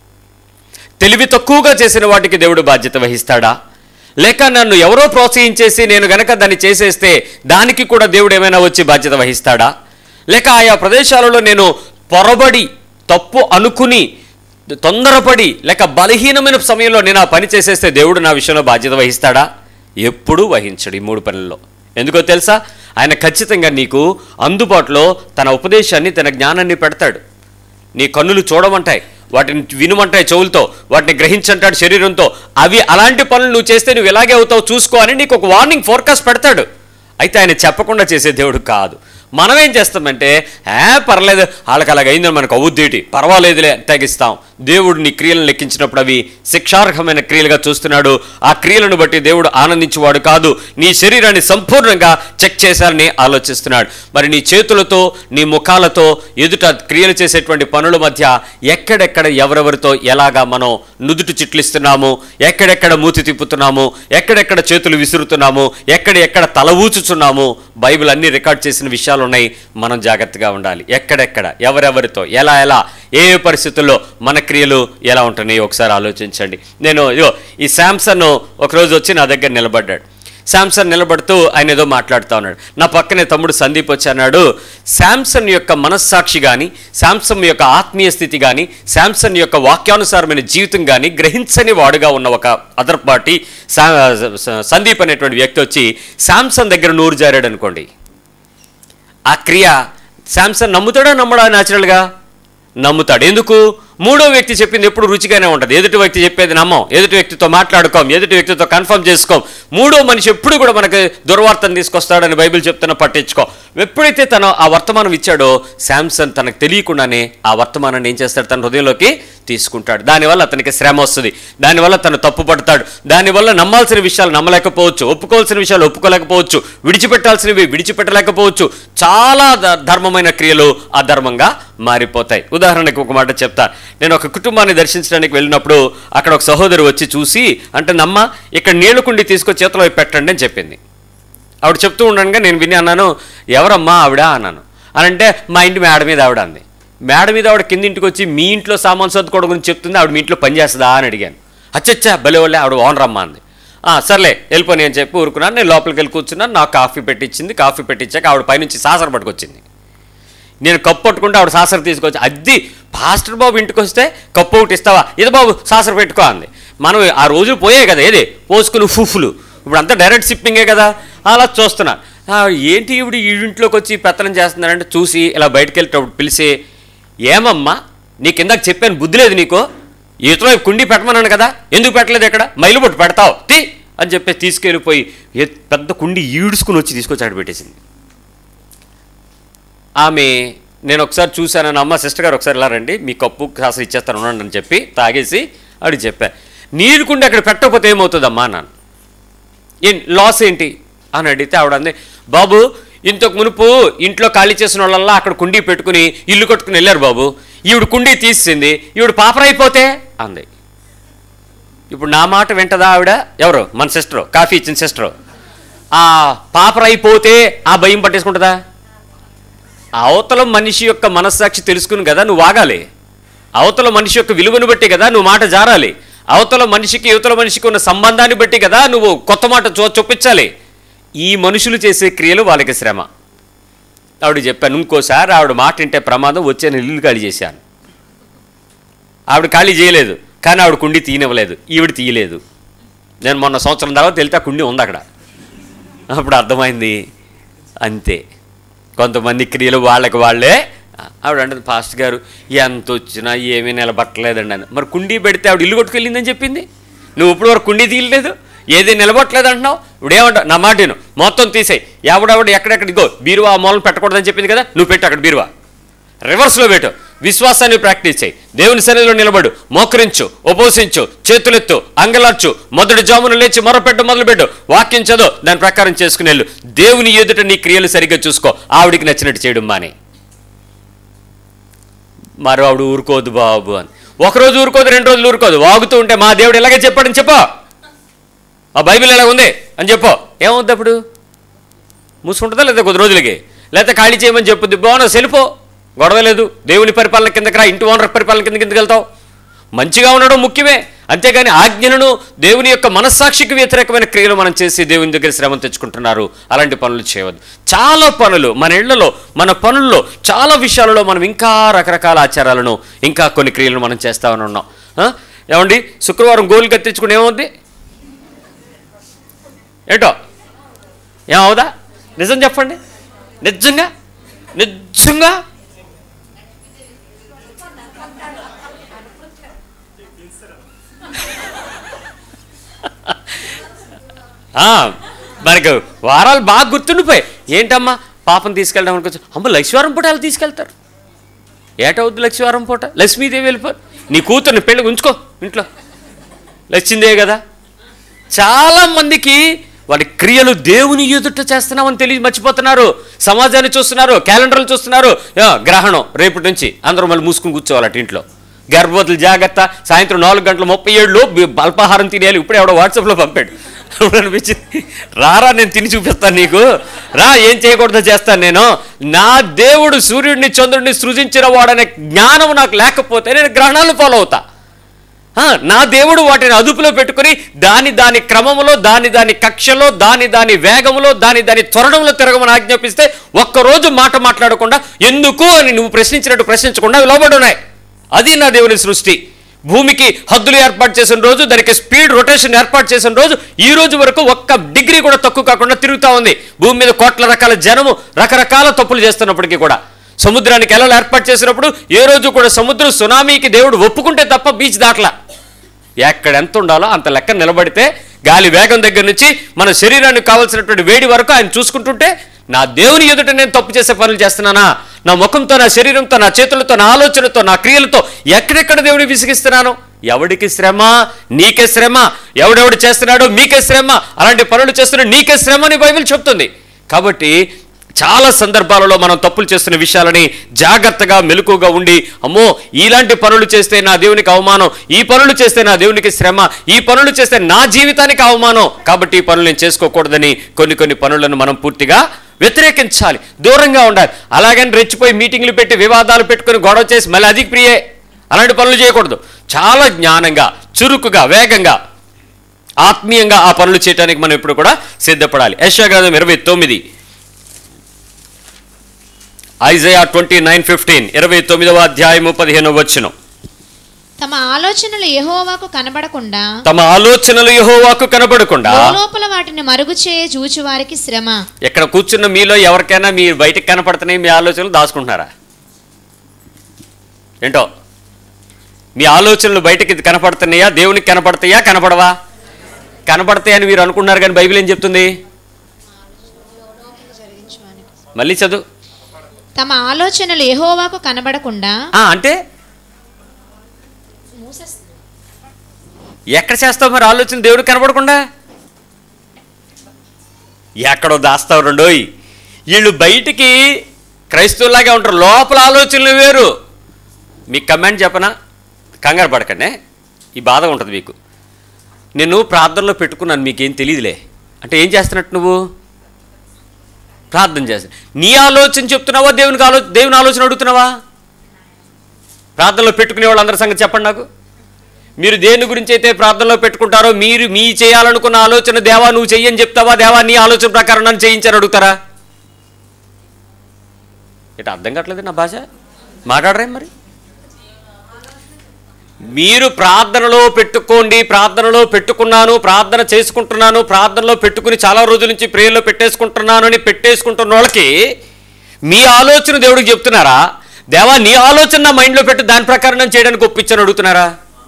తెలివి తక్కువగా చేసిన వాటికి దేవుడు బాధ్యత వహిస్తాడా? లేక నన్ను ఎవరో ప్రోత్సహించేసి నేను గనక దాన్ని చేసేస్తే దానికి కూడా దేవుడు ఏమైనా వచ్చి బాధ్యత వహిస్తాడా? లేక ఆయా ప్రదేశాలలో నేను పొరబడి తప్పు అనుకుని తొందరపడి లేక బలహీనమైన సమయంలో నేను ఆ పని చేసేస్తే దేవుడు నా విషయంలో బాధ్యత వహిస్తాడా? ఎప్పుడూ వహించడు ఈ మూడు పనుల్లో. ఎందుకో తెలుసా? ఆయన ఖచ్చితంగా నీకు అందుబాటులో తన ఉపదేశాన్ని, తన జ్ఞానాన్ని పెడతాడు. నీ కన్నులు చూడమంటాయి, వాటిని వినుమంటాయి చెవులతో, వాటిని గ్రహించంటాడు శరీరంతో. అవి అలాంటి పనులు నువ్వు చేస్తే నువ్వు ఎలాగే అవుతావు చూసుకో అని నీకు ఒక వార్నింగ్ ఫోర్కాస్ట్ పెడతాడు. అయితే ఆయన చెప్పకుండా చేసే దేవుడు కాదు. మనం ఏం చేస్తామంటే ఏ పర్లేదు వాళ్ళకి అలాగ అయిందని మనకు అవుద్దేటి, పర్వాలేదులే తగ్గిస్తాం. దేవుడు నీ క్రియలను లెక్కించినప్పుడు అవి శిక్షార్హమైన క్రియలుగా చూస్తున్నాడు. ఆ క్రియలను బట్టి దేవుడు ఆనందించేవాడు కాదు. నీ శరీరాన్ని సంపూర్ణంగా చెక్ చేశారని ఆలోచిస్తున్నాడు. మరి నీ చేతులతో, నీ ముఖాలతో ఎదుట క్రియలు చేసేటువంటి పనుల మధ్య ఎక్కడెక్కడ ఎవరెవరితో ఎలాగా మనం నుదుటి చిట్లిస్తున్నాము, ఎక్కడెక్కడ మూతి తిప్పుతున్నాము, ఎక్కడెక్కడ చేతులు విసురుతున్నాము, ఎక్కడ ఎక్కడ తల ఊచుచున్నాము, బైబిల్ అన్ని రికార్డ్ చేసిన విషయాలు ఉన్నాయి. మనం జాగ్రత్తగా ఉండాలి. ఎక్కడెక్కడ ఎవరెవరితో ఎలా ఎలా ఏ ఏ పరిస్థితుల్లో మన క్రియలు ఎలా ఉంటున్నాయో ఒకసారి ఆలోచించండి. నేను ఇదో ఈ శాంసన్ ఒకరోజు వచ్చి నా దగ్గర నిలబడ్డాడు. శాంసన్ నిలబడుతూ ఆయన ఏదో మాట్లాడుతూ ఉన్నాడు. నా పక్కనే తమ్ముడు సందీప్ వచ్చి అన్నాడు, శాంసన్ యొక్క మనస్సాక్షి కానీ, శాంసన్ యొక్క ఆత్మీయ స్థితి కానీ, శాంసన్ యొక్క వాక్యానుసారమైన జీవితం కానీ గ్రహించని వాడుగా ఉన్న ఒక అదర్ పార్టీ సందీప్ అనేటువంటి వ్యక్తి వచ్చి శాంసన్ దగ్గర నూరు జారాడు అనుకోండి. ఆ క్రియ శాంసన్ నమ్ముతాడా నమ్మడా? న్యాచురల్గా నమ్ముతాడు. ఎందుకు? మూడో వ్యక్తి చెప్పింది ఎప్పుడు రుచిగానే ఉంటుంది. ఎదుటి వ్యక్తి చెప్పేది నమ్మం, ఎదుటి వ్యక్తితో మాట్లాడుకోం, ఎదుటి వ్యక్తితో కన్ఫర్మ్ చేసుకోం. మూడో మనిషి ఎప్పుడు కూడా మనకి దుర్వార్తను తీసుకొస్తాడని బైబిల్ చెప్తున్నా పట్టించుకో. ఎప్పుడైతే తను ఆ వర్తమానం ఇచ్చాడో శాంసన్ తనకు తెలియకుండానే ఆ వర్తమానాన్ని ఏం చేస్తాడు? తన హృదయంలోకి తీసుకుంటాడు. దానివల్ల అతనికి శ్రమ వస్తుంది, దానివల్ల తను తప్పు పడతాడు, దానివల్ల నమ్మాల్సిన విషయాలు నమ్మలేకపోవచ్చు, ఒప్పుకోవాల్సిన విషయాలు ఒప్పుకోలేకపోవచ్చు, విడిచిపెట్టాల్సినవి విడిచిపెట్టలేకపోవచ్చు. చాలా ధర్మమైన క్రియలు అధర్మంగా మారిపోతాయి. ఉదాహరణకు ఒక మాట చెప్తా. నేను ఒక కుటుంబాన్ని దర్శించడానికి వెళ్ళినప్పుడు అక్కడ ఒక సహోదరు వచ్చి చూసి అంటే నమ్మ ఇక్కడ నీళ్లు కుండి తీసుకొచ్చి చేతిలో పెట్టండి అని చెప్పింది. ఆవిడ చెప్తూ ఉండగా నేను విని అన్నాను, ఎవరమ్మా ఆవిడ అన్నాను. అని అంటే మా ఇంటి మేడ మీద ఆవిడ అంది. మేడ మీద ఆవిడ కింది ఇంటికి వచ్చి మీ ఇంట్లో సామాన్ సర్దుకోవడం గురించి చెప్తుంది, ఆవిడ మీ ఇంట్లో పని చేస్తుందా అని అడిగాను. అచ్చచ్చా భలే వాళ్ళే ఆవిడ ఓనర్ అమ్మ అంది. సర్లే వెళ్ళిపోయి అని చెప్పి ఊరుకున్నాను. నేను లోపలికి వెళ్ళి కూర్చున్నాను. నాకు కాఫీ పెట్టించింది. కాఫీ పెట్టించాక ఆవిడ పైనుంచి సాసర పట్టుకొచ్చింది. నేను కప్పు పట్టుకుంటే ఆవిడ సాసర తీసుకొచ్చి, అది పాస్టర్ బాబు ఇంటికి వస్తే కప్పు ఒకటి ఇస్తావా, ఇది బాబు సాసర పెట్టుకో అంది. మనం ఆ రోజులు పోయాయి కదా, ఏది పోసుకుని ఫుఫులు, ఇప్పుడు అంతా డైరెక్ట్ షిప్పింగే కదా. అలా చూస్తున్నా ఏంటి ఇప్పుడు ఈ ఇంట్లోకి వచ్చి పెత్తనం చేస్తున్నారంటే చూసి ఇలా బయటకు వెళ్ళేటప్పుడు పిలిచి, ఏమమ్మా నీకు ఇందాక చెప్పాను బుద్ధి లేదు నీకు, ఈతలో కుండీ పెట్టమన్నాను కదా, ఎందుకు పెట్టలేదు ఇక్కడ, మైలు పట్టు పెడతావు తీ అని చెప్పి తీసుకెళ్ళిపోయి పెద్ద కుండీ ఈడ్చుకుని వచ్చి తీసుకొచ్చి అక్కడ పెట్టేసింది. ఆమె నేను ఒకసారి చూశాను, అమ్మ సిస్టర్ గారు ఒకసారి ఇలా రండి మీ కప్పు కాస్త ఇచ్చేస్తాను ఉండండి అని చెప్పి తాగేసి అడిగి చెప్పా, నీరు కుండి అక్కడ పెట్టకపోతే ఏమవుతుందమ్మా అన్నాను. ఏం లాస్ ఏంటి అని అడిగితే ఆవిడ అంది, బాబు ఇంతకు మునుపు ఇంట్లో ఖాళీ చేసిన వాళ్ళల్లా అక్కడ కుండీ పెట్టుకుని ఇల్లు కట్టుకుని వెళ్ళారు బాబు, ఈవిడ కుండీ తీసింది, ఈవిడ పాపరైపోతే అంది. ఇప్పుడు నా మాట వింటదా ఆవిడ? ఎవరు? మన సిస్టరు, కాఫీ ఇచ్చిన సిస్టరు. ఆ పాపరైపోతే ఆ భయం పట్టేసుకుంటుందా? అవతల మనిషి యొక్క మనస్సాక్షి తెలుసుకుని కదా నువ్వు వాగాలి, అవతల మనిషి యొక్క విలువను బట్టి కదా నువ్వు మాట జారాలి, అవతల మనిషికి యువతల మనిషికి ఉన్న సంబంధాన్ని బట్టి కదా నువ్వు కొత్త మాట చూ చూపించాలి. ఈ మనుషులు చేసే క్రియలు వాళ్ళకి శ్రమ. ఆవిడ చెప్పాను, ఇంకోసారి ఆవిడ మాట వింటే ప్రమాదం, వచ్చే ఇల్లు ఖాళీ చేశాను. ఆవిడ ఖాళీ చేయలేదు, కానీ ఆవిడ కుండీ తీయనివ్వలేదు, ఈవిడ తీయలేదు. నేను మొన్న సంవత్సరం తర్వాత వెళ్తే ఆ కుండీ ఉంది అక్కడ. అప్పుడు అర్థమైంది, అంతే కొంతమంది క్రియలు వాళ్ళకి వాళ్ళే. ఆవిడ అంటే పాస్టర్ గారు ఎంత వచ్చినా ఏమీ నిలబట్టలేదండి అని. మరి కుండీ పెడితే ఆవిడ ఇల్లు కొట్టుకెళ్ళిందని చెప్పింది, నువ్వు ఇప్పుడు వరకు కుండీ తీయలేదు, ఏది నిలబట్టలేదు అంటున్నావు. ఇప్పుడు ఏమంటావు? నా మాటను మొత్తం తీసేయి, ఎవడెవడు ఎక్కడెక్కడ ఇగో బీరువా మూలను పెట్టకూడదని చెప్పింది కదా, నువ్వు పెట్టు అక్కడ బీరువా రివర్స్లో పెట్టు, విశ్వాసాన్ని ప్రాక్టీస్ చేయి. దేవుని సన్నిధిలో నిలబడు, మోకరించు, ఉపవసించు, చేతులెత్తు, అంగలార్చు, మొదటి జామును లేచి మొరపెట్టు మొదలుపెట్టు, వాక్యం చదువు, దాని ప్రకారం చేసుకుని వెళ్ళు. దేవుని ఎదుట నీ క్రియలు సరిగ్గా చూసుకో. ఆవిడికి నచ్చినట్టు చేయడం మాని. మరి ఆవిడ ఊరుకోదు బాబు అని, ఒకరోజు ఊరుకోదు, రెండు రోజులు ఊరుకోదు, వాగుతూ ఉంటే మా దేవుడు ఇలాగే చెప్పాడని చెప్పో, ఆ బైబిల్ ఎలా ఉంది అని చెప్పో, ఏమవుద్ది అప్పుడు? మూసుకుంటుందా లేదా కొద్ది రోజులకి? లేకపోతే ఖాళీ చేయమని చెప్పుద్ది, బాగున్నా సెలిపో, గొడవ లేదు, దేవుని పరిపాలన కిందకి రా, ఇంటి ఓనర్ పరిపాలన కింద కిందకి వెళ్తావు. మంచిగా ఉండడం ముఖ్యమే, అంతేగాని ఆజ్ఞలను దేవుని యొక్క మనస్సాక్షికి వ్యతిరేకమైన క్రియలు మనం చేసి దేవుని దగ్గర శ్రమను తెచ్చుకుంటున్నారు. అలాంటి పనులు చేయవద్దు. చాలా పనులు మన ఇళ్లలో, మన పనుల్లో, చాలా విషయాలలో మనం ఇంకా రకరకాల ఆచారాలను, ఇంకా కొన్ని క్రియలను మనం చేస్తామని ఉన్నాం. ఏమండి, శుక్రవారం గోలు కత్తించుకుని ఏమవుద్ది? ఏంటో ఏమవుదా? నిజం చెప్పండి, నిజంగా నిజంగా మనకు వారాలు బాగా గుర్తుండిపోయి, ఏంటమ్మా పాపం తీసుకెళ్ళడం అనుకోవచ్చు. అమ్మ లక్ష్మీవారం పూట వాళ్ళు తీసుకెళ్తారు. ఏటవుద్ది లక్ష్మీవారం పూట? లక్ష్మీదేవి వెళ్ళిపోరు. నీ కూతుర్ని పెళ్ళి ఉంచుకో ఇంట్లో, లక్ష్మీదేవి కదా. చాలామందికి వాడి క్రియలు దేవుని ఎదుట చేస్తున్నామని తెలియ మర్చిపోతున్నారు. సమాజాన్ని చూస్తున్నారు, క్యాలెండర్లు చూస్తున్నారు. గ్రహణం రేపటి నుంచి అందరూ మళ్ళీ మూసుకుని కూర్చోవాలట ఇంట్లో. గర్భవతులు జాగ్రత్త, సాయంత్రం నాలుగు గంటల ముప్పై ఏడులో అల్పాహారం తినేయాలి. ఇప్పుడే ఎవడో వాట్సాప్లో పంపాడు, అనిపించింది. రారా నేను తిని చూపిస్తాను నీకు, రా, ఏం చేయకూడదో చేస్తాను నేను. నా దేవుడు సూర్యుడిని చంద్రుడిని సృజించిన వాడనే జ్ఞానం నాకు లేకపోతే నేను గ్రహణాలను ఫాలో అవుతా. నా దేవుడు వాటిని అదుపులో పెట్టుకుని దాని దాని క్రమంలో, దాని దాని కక్షలో, దాని దాని వేగంలో, దాని దాని త్వరణంలో తిరగమని ఆజ్ఞాపిస్తే ఒక్కరోజు మాట మాట్లాడకుండా, ఎందుకు అని నువ్వు ప్రశ్నించినట్టు ప్రశ్నించకుండా లోబడి ఉన్నాయి. అది నా దేవుని సృష్టి. భూమికి హద్దులు ఏర్పాటు చేసిన రోజు, దానికి స్పీడ్ రొటేషన్ ఏర్పాటు చేసిన రోజు, ఈ రోజు వరకు ఒక్క డిగ్రీ కూడా తక్కువ కాకుండా తిరుగుతూ ఉంది. భూమి మీద కోట్ల రకాల జనము రకరకాల తప్పులు చేస్తున్నప్పటికీ కూడా, సముద్రానికి ఎలా ఏర్పాటు చేసినప్పుడు ఏ రోజు కూడా సముద్రం సునామీకి దేవుడు ఒప్పుకుంటే తప్ప బీచ్ దాటలా. ఎక్కడ ఎంత ఉండాలో అంత లెక్క నిలబడితే, గాలి వేగం దగ్గర నుంచి మన శరీరానికి కావాల్సినటువంటి వేడి వరకు ఆయన చూసుకుంటుంటే, నా దేవుని ఎదుట నేను తప్పు చేసే పనులు చేస్తున్నానా? నా ముఖంతో, నా శరీరంతో, నా చేతులతో, నా ఆలోచనతో, నా క్రియలతో ఎక్కడెక్కడ దేవుని విసిగిస్తున్నాను? ఎవడికి శ్రమ? నీకే శ్రమ. ఎవడెవడు చేస్తున్నాడో మీకే శ్రమ. అలాంటి పనులు చేస్తున్నాడు, నీకే శ్రమ అని బైబిల్ చెప్తుంది. కాబట్టి చాలా సందర్భాలలో మనం తప్పులు చేస్తున్న విషయాలని జాగ్రత్తగా మెలకుగా ఉండి, అమ్మో ఇలాంటి పనులు చేస్తే నా దేవునికి అవమానం, ఈ పనులు చేస్తే నా దేవునికి శ్రమ, ఈ పనులు చేస్తే నా జీవితానికి అవమానం, కాబట్టి ఈ పనులు నేను చేసుకోకూడదని కొన్ని కొన్ని పనులను మనం పూర్తిగా వ్యతిరేకించాలి, దూరంగా ఉండాలి. అలాగని రెచ్చిపోయి మీటింగ్లు పెట్టి వివాదాలు పెట్టుకుని గొడవ చేసి మళ్ళీ అది ప్రియే, అలాంటి పనులు చేయకూడదు. చాలా జ్ఞానంగా, చురుకుగా, వేగంగా, ఆత్మీయంగా ఆ పనులు చేయడానికి మనం ఎప్పుడు కూడా సిద్ధపడాలి. యెషయా గ్రంథం ఇరవై తొమ్మిది ఐజయా ట్వంటీ నైన్ ఫిఫ్టీన్ ఇరవై తొమ్మిదవ అధ్యాయము పదిహేనవ వచనం. తమ ఆలోచనలు యెహోవాకు కనబడకుండా తమ ఆలోచనలు యెహోవాకు కనబడకుండా లోపల వాటిని మరుగు చేయ చూచు వారికి శ్రమ. ఎక్కడ కూర్చున్న మీలో ఎవరికైనా మీ బయటికి కనపడుతున్నాయి మీ ఆలోచనలు దాచుకుంటున్నారా? ఏంటో మీ ఆలోచనలు బయటకి కనపడుతున్నాయా? దేవునికి కనపడతాయా? కనపడవా? కనపడతాయని మీరు అనుకుంటున్నారు, కానీ బైబిల్ ఏం చెప్తుంది? మళ్ళీ చదువు. తమ ఆలోచనలు యెహోవాకు కనబడకుండా అంటే ఎక్కడ చేస్తావు మరి ఆలోచన దేవుడికి కనబడకుండా? ఎక్కడో దాస్తావు. రెండోయ్, వీళ్ళు బయటికి క్రైస్తవులాగే ఉంటారు, లోపల ఆలోచనలు వేరు. మీకు కమెంట్ చెప్పనా? కంగారు పడకండి, ఈ బాధ ఉంటుంది మీకు. నేను ప్రార్థనలో పెట్టుకున్నాను, మీకేం తెలియదులే అంటే ఏం చేస్తున్నట్టు? నువ్వు ప్రార్థన చేస్తా, నీ ఆలోచన చెప్తున్నావా, దేవునికి ఆలో దేవుని ఆలోచన అడుగుతున్నావా? ప్రార్థనలో పెట్టుకునే వాళ్ళందరి సంగతి చెప్పండి నాకు. మీరు దేని గురించి అయితే ప్రార్థనలో పెట్టుకుంటారో, మీరు మీ చేయాలనుకున్న ఆలోచన దేవా నువ్వు చెయ్యని చెప్తావా? దేవా నీ ఆలోచన ప్రకారం నన్ను చేయించని అడుగుతారా? ఇట్లా అర్థం కావట్లేదు నా భాష, మాట్లాడరే మరి. మీరు ప్రార్థనలో పెట్టుకోండి, ప్రార్థనలో పెట్టుకున్నాను, ప్రార్థన చేసుకుంటున్నాను, ప్రార్థనలో పెట్టుకుని చాలా రోజుల నుంచి ప్రేయర్లో పెట్టేసుకుంటున్నాను అని పెట్టేసుకుంటున్న వాళ్ళకి మీ ఆలోచన దేవుడికి చెప్తున్నారా? దేవా నీ ఆలోచన నా మైండ్లో పెట్టు, దాని ప్రకారం నేను చేయడానికి ఒప్పించని అడుగుతున్నారా?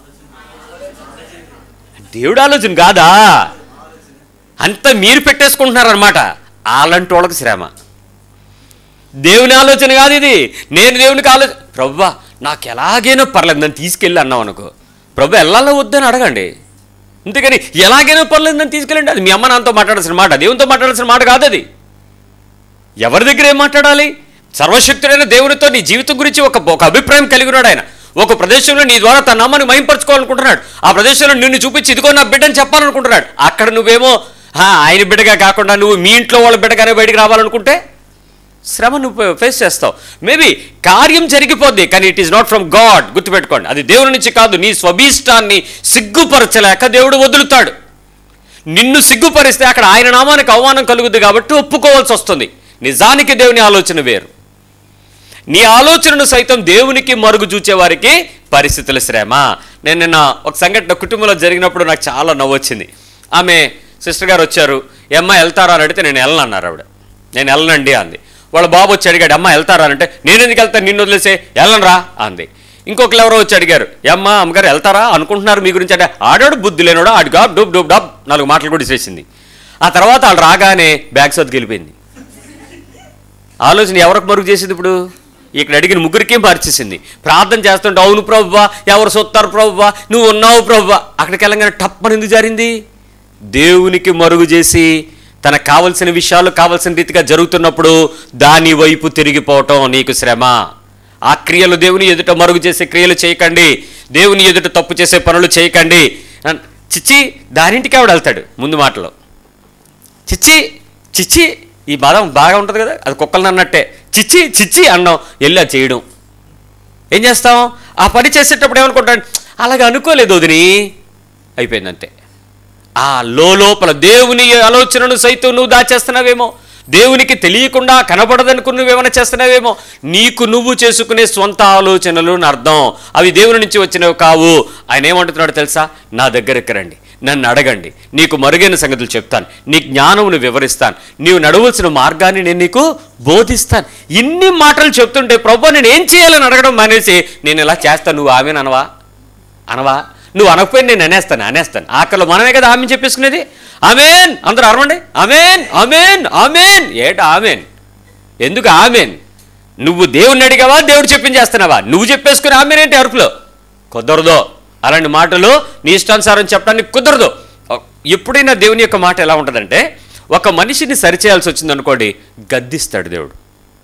దేవుడి ఆలోచన కాదా, అంతా మీరు పెట్టేసుకుంటున్నారనమాట. అలాంటి వాళ్ళకి శ్రమ. దేవుని ఆలోచన కాదు ఇది. నేను దేవునికి ఆలోచన, ప్రభువా నాకు ఎలాగైనా పర్లేదు నన్ను తీసుకెళ్ళి అన్నావు అనుకో, ప్రభు వెళ్ళాలో వద్దని అడగండి. అంతేకాని ఎలాగైనా పర్లేదు నన్ను తీసుకెళ్ళండి, అది మీ అమ్మ నాన్నతో మాట్లాడాల్సిన మాట, దేవునితో మాట్లాడాల్సిన మాట కాదు అది. ఎవరి దగ్గర ఏం మాట్లాడాలి? సర్వశక్తుడైన దేవునితో నీ జీవితం గురించి ఒక ఒక అభిప్రాయం కలిగి ఉన్నాడు ఆయన. ఒక ప్రదేశంలో నీ ద్వారా తన నామాన్ని మహింపరచుకోవాలనుకుంటున్నాడు. ఆ ప్రదేశంలో నిన్ను చూపించి ఇదిగో నా బిడ్డని చెప్పాలనుకుంటున్నాడు. అక్కడ నువ్వేమో ఆయన బిడ్డగా కాకుండా నువ్వు మీ ఇంట్లో వాళ్ళ బిడ్డగానే బయటికి రావాలనుకుంటే శ్రమ నువ్వు ఫేస్ చేస్తావు. మేబీ కార్యం జరిగిపోద్ది, కానీ it is not from God. గుర్తుపెట్టుకోండి, అది దేవుని నుంచి కాదు. నీ స్వభీష్టాన్ని సిగ్గుపరచలేక దేవుడు వదులుతాడు. నిన్ను సిగ్గుపరిస్తే అక్కడ ఆయన నామానికి అవమానం కలుగుద్ది కాబట్టి ఒప్పుకోవాల్సి వస్తుంది. నిజానికి దేవుని ఆలోచన వేరు. నీ ఆలోచనను సైతం దేవునికి మరుగు చూచే వారికి పరిస్థితుల శ్రమ. నేను నిన్న ఒక సంఘటన కుటుంబంలో జరిగినప్పుడు నాకు చాలా నవ్వొచ్చింది. ఆమె సిస్టర్ గారు వచ్చారు, అమ్మ వెళ్తారా అని అడిగితే నేను వెళ్ళను అన్నారు ఆవిడ. నేను వెళ్ళనండి అంది. వాళ్ళ బాబు వచ్చి అడిగాడు, అమ్మ వెళ్తారా అంటే నేను ఎందుకు వెళ్తాను, నిన్ను వదిలేసే వెళ్ళనరా అంది. ఇంకొకరు ఎవరో వచ్చి అడిగారు, అమ్మ అమ్మగారు వెళ్తారా అనుకుంటున్నారు మీ గురించి అంటే, ఆడాడు బుద్ధి లేనోడా ఆడుగా డూబ్ డూబ్ డాబ్ నాలుగు మాటలు కూడా చేసింది. ఆ తర్వాత వాళ్ళు రాగానే బ్యాగ్ సోద్కి వెళ్ళిపోయింది. ఆలోచన ఎవరికి మరుగు చేసింది? ఇప్పుడు ఇక్కడ అడిగిన ముగ్గురికేం మార్చేసింది. ప్రార్థన చేస్తుంటే అవును ప్రభువా, ఎవరు సొత్తారు ప్రభువా, నువ్వు ఉన్నావు ప్రభువా, అక్కడికి వెళ్ళగానే టప్పని ఎందుకు జారింది? దేవునికి మరుగు చేసి తనకు కావలసిన విషయాలు కావలసిన రీతిగా జరుగుతున్నప్పుడు దాని వైపు తిరిగిపోవటం నీకు శ్రమ. ఆ క్రియలు దేవుని ఎదుట మరుగు చేసే క్రియలు చేయకండి, దేవుని ఎదుట తప్పు చేసే పనులు చేయకండి. చిచ్చి దానింటికి ఆవిడ వెళ్తాడు ముందు మాటలో. చిచ్చి చిచ్చి ఈ పదం బాగా ఉంటుంది కదా, అది కుక్కలను అన్నట్టే. చిచ్చి చిచ్చి అన్నాం, వెళ్ళి అది చేయడం. ఏం చేస్తాం? ఆ పని చేసేటప్పుడు ఏమనుకుంటాను, అలాగే అనుకోలేదు వదిని, అయిపోయిందంతే. ఆ లోపల దేవుని ఆలోచనను సైతం నువ్వు దాచేస్తున్నావేమో, దేవునికి తెలియకుండా కనబడదనుకుని నువ్వేమైనా చేస్తున్నావేమో. నీకు నువ్వు చేసుకునే స్వంత ఆలోచనలు అర్థం, అవి దేవుని నుంచి వచ్చినవి కావు. ఆయన ఏమంటున్నాడు తెలుసా? నా దగ్గరికి రండి, నన్ను అడగండి, నీకు మరుగైన సంగతులు చెప్తాను, నీ జ్ఞానమును వివరిస్తాను, నీవు నడవలసిన మార్గాన్ని నేను నీకు బోధిస్తాను. ఇన్ని మాటలు చెప్తుంటే ప్రభు నేను ఏం చేయాలని అడగడం మానేసి నేను ఇలా చేస్తాను, నువ్వు ఆమెను అనవా అనవా నువ్వు అనకపోయి నేను అనేస్తాను అనేస్తాను ఆకల్లో మనమే కదా ఆమె చెప్పేసుకునేది. ఆమెన్ అందరూ అరవండి, ఆమెన్ ఆమెన్ ఆమెన్. ఏట ఆమెన్ ఎందుకు? ఆమెన్ నువ్వు దేవుణ్ణి అడిగావా, దేవుడు చెప్పించేస్తున్నావా? నువ్వు చెప్పేసుకుని ఆమెన్ ఏంటి అరుపులో? కుదరదు. అలాంటి మాటలు నీ ఇష్టానుసారం చెప్పడానికి కుదరదు. ఎప్పుడైనా దేవుని యొక్క మాట ఎలా ఉంటుందంటే, ఒక మనిషిని సరిచేయాల్సి వచ్చింది అనుకోండి, గద్దిస్తాడు దేవుడు.